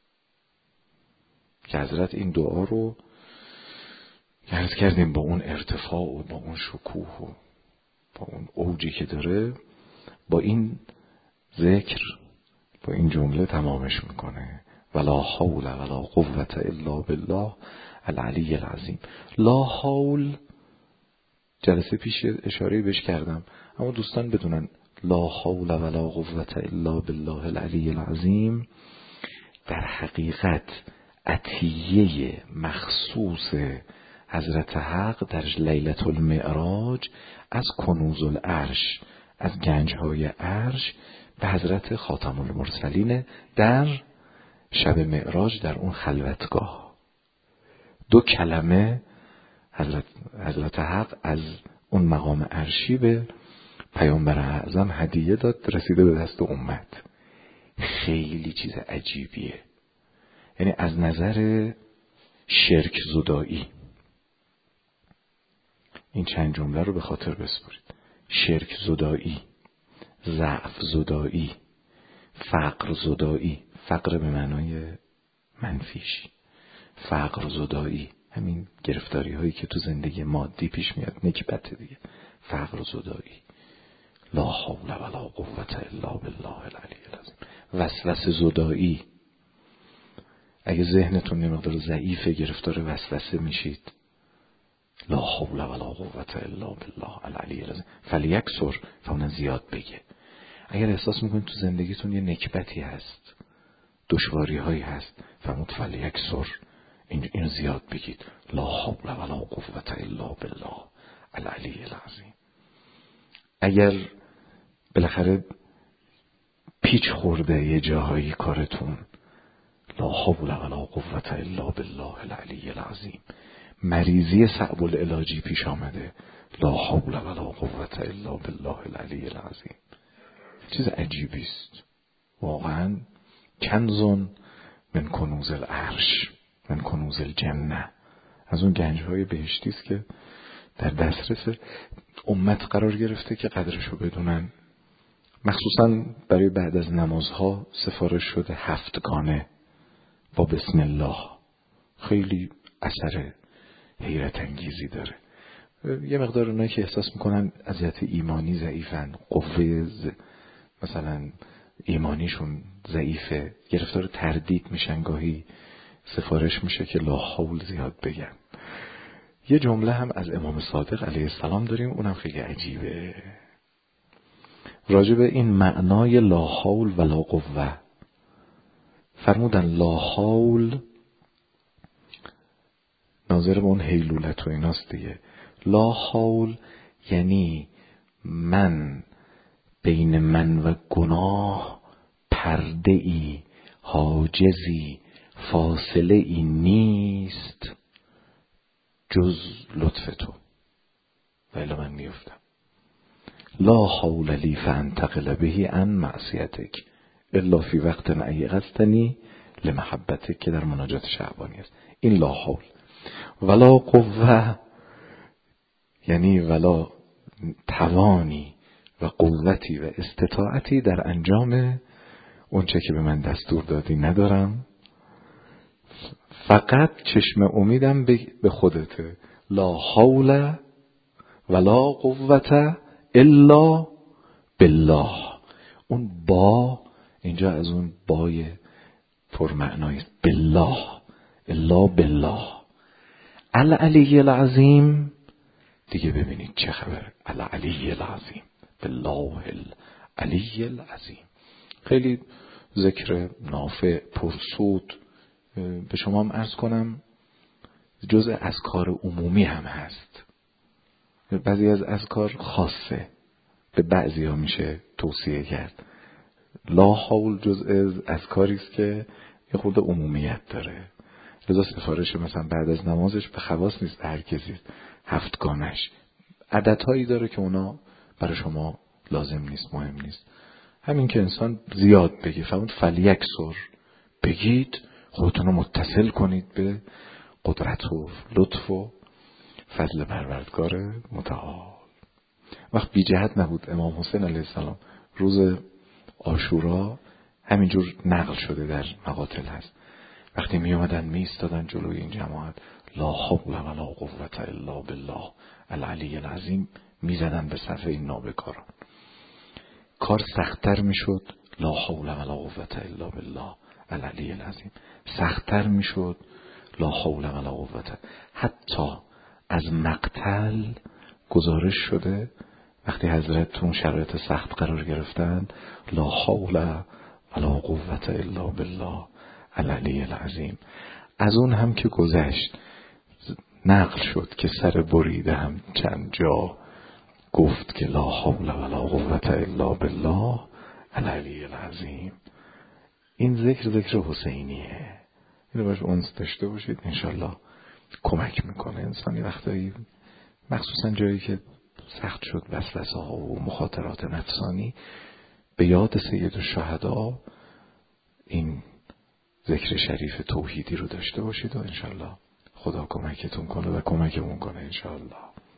که حضرت این دعا رو عرض کردیم با اون ارتفاع و با اون شکوه و با اون اوجی که داره، با این ذکر، با این جمله تمامش میکنه: ولا حول ولا قوة الا بالله العلی العظیم. لا حول جلسه پیش اشاره بهش کردم، اما دوستان بدونن لا حول ولا قوة الا بالله العلی العظیم در حقیقت عطیه مخصوص حضرت حق در لیلة المعراج از کنوز العرش، از گنجهای عرش به حضرت خاتم المرسلین در شب معراج در اون خلوتگاه. 2 کلمه حضرت حق از اون مقام عرشی به پیامبر اعظم هدیه داد، رسیده به دست امت. خیلی چیز عجیبیه. یعنی از نظر شرک زدایی این چند جمله رو به خاطر بسپارید: شرک زدایی، ضعف زدایی، فقر زدایی، فقر به معنای منفیش، فقر زدایی، همین گرفتاری هایی که تو زندگی مادی پیش میاد، نکبت دیگه، فقر زدایی، لا حول ولا قوة الا بالله العلی العظیم، وسوسه زدایی. اگه ذهنتون یه مقدار ضعیفه، گرفتار وسوسه میشید، لا حول ولا قوة الا بالله العلی العظیم. فلیکسر، فاون زیاد بگه. اگر احساس میکنید تو زندگیتون یه نکبتی هست، دشواری هایی هست، فرمود فلیکسر، این زیاد بگید، لا حول ولا قوة الا بالله العلی العظیم. اگر بالاخره پیچ خورده یه جاهایی کارتون، لا حول ولا قوة الا بالله العلی العظیم. مریضی صعب العلاجی پیش آمده، لا حول ولا قوة الا بالله العلی العظیم. چیز عجیبی است واقعا. کنزون من کنوز العرش، من کنوز الجنه، از اون گنج‌های بهشتی است که در دسترس امت قرار گرفته که قدرشو بدونن. مخصوصا برای بعد از نمازها سفارش شده 7 گانه با بسم الله. خیلی اثر حیرت انگیزی داره. یه مقدار اونایی که احساس میکنن اذیت ایمانی ضعیفن، قوه مثلا ایمانیشون ضعیفه، گرفتار تردید میشن، گاهی سفارش میشه که لا حول زیاد بگن. یه جمله هم از امام صادق علیه السلام داریم، اونم خیلی عجیبه. راجع به این معنای لا حول ولا قوه فرمودن لا حول ناظر به اون هیلولت و ایناست دیگه. لا حول یعنی من بین من و گناه پرده ای، حاجزی، فاصله ای نیست جز لطف تو، ولی من میفتم. لا حول لی فانتقل بهی عن معصیتک الا فی وقت ایقظتنی لمحبتک که در مناجات شعبانی است. این لا حول. ولا قوه یعنی ولا توانی و قوتی و استطاعتی در انجام اونچه که به من دستور دادی ندارم، فقط چشم امیدم به خودته. لا حول ولا قوة الا بالله. اون با اینجا از اون بای پرمعنایی بالله، الا بالله العلی العظیم. دیگه ببینید چه خبر، العلی العظیم، بالله العلی العظیم. خیلی ذکر نافع، پرسود. به شما هم عرض کنم جزء اذکار عمومی هم هست. بعضی از اذکار خاصه، به بعضی ها میشه توصیه کرد. لا حول جزء از اذکاری است که یه خود عمومیت داره، لذا سفارش مثلا بعد از نمازش به خواص نیست، هر کسی 7 گانش عددهایی داره که اونا برای شما لازم نیست، مهم نیست. همین که انسان زیاد بگی، فرمود فلیکسر، بگید، خودتون رو متصل کنید به قدرت و لطف و فضل پروردگار متعال. وقت بی جهت نبود. امام حسین علیه السلام روز عاشورا همینجور نقل شده در مقاتل هست، وقتی می اومدن می ایستادن جلوی این جماعت، لا حول ولا قوة الا بالله العلی العظیم، می زدن به صف این نابکاران. کار سخت‌تر می شد، لا حول ولا قوة الا بالله العلی العظیم، سخت‌تر می شد، لا حول ولا قوة. حتی از مقتل گزارش شده وقتی حضرت تو شرایط سخت قرار گرفتن، لا حول ولا قوة الا بالله العلی العظیم. از اون هم که گذشت نقل شد که سر بریده هم چند جا گفت که لا حول ولا قوة الا بالله العلی العظیم. این ذکر حسینیه، اینو باش اونس داشته باشید، انشالله کمک میکنه. انسانی وقتایی مخصوصا جایی که سخت شد وسوسه ها و مخاطرات نفسانی، به یاد سید الشهدا این ذکر شریف توحیدی رو داشته باشید و انشالله خدا کمکتون کنه و کمکمون کنه انشالله.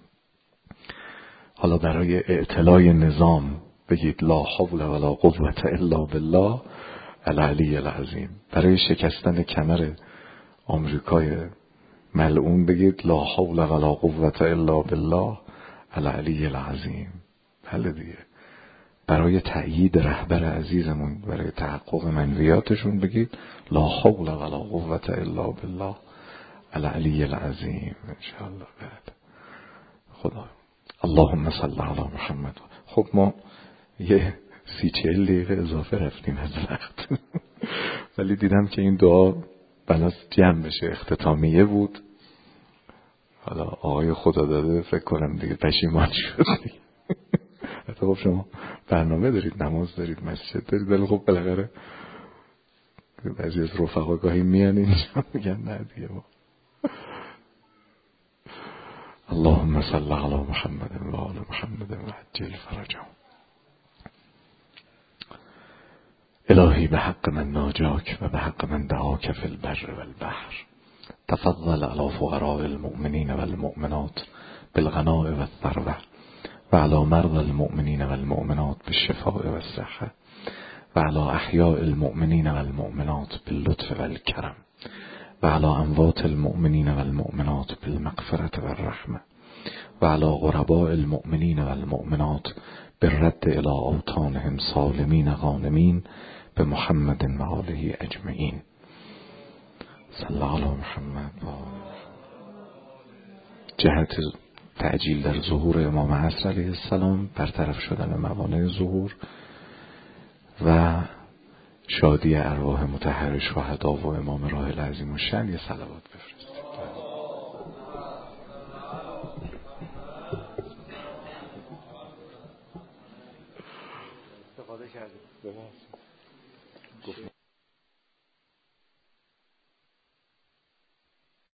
حالا برای اعتلای نظام بگید لا حول ولا قوة الا بالله العلی العظیم. برای شکستن کمر آمریکای ملعون بگید لا حول ولا قوة الا بالله العلی العظیم. بله دیگه. برای تأیید رهبر عزیزمون، برای تحقق منویاتشون بگید لا حول ولا قوة الا بالله العلی العظیم انشاءالله. بعد خدا اللهم صل علی محمد. خب ما یه 30-40 دقیقه اضافه رفتیم از وقت ولی دیدم که این دعا بناس جمع بشه، اختتامیه بود. حالا آقای خدا داده فکر کنم دیگه پشیمان شد. حتی خب شما برنامه دارید، نماز دارید، مسجد دارید، ولی خب بالاخره بعضی از رفقا گاهی میان اینجا میگن نه دیگه ما. اللهم صل علی محمد و آل محمد و عجل فرجهم. الهی به حق من ناجاک و به حق من دعاک فی البر والبحر، تفضل علی فقراء المؤمنین والمؤمنات بالغناء والثروة، و علی مرضى المؤمنین والمؤمنات بالشفاء والصحة، و علی احیاء المؤمنین والمؤمنات باللطف والکرم، و علی اموات المؤمنین والمؤمنات بالمغفرة والرحمة، و علی غرباء المؤمنین والمؤمنات بالرد الى اوطانهم سالمین غانمین بمحمد و آله اجمعین. صلی علی محمد. جهت تعجیل در ظهور امام عصر علیه السلام، برطرف شدن موانع ظهور و شادی ارواح مطهر شهدا و امام راحل عظیم الشأن، یه صلوات بفرستید. استفاده کردید.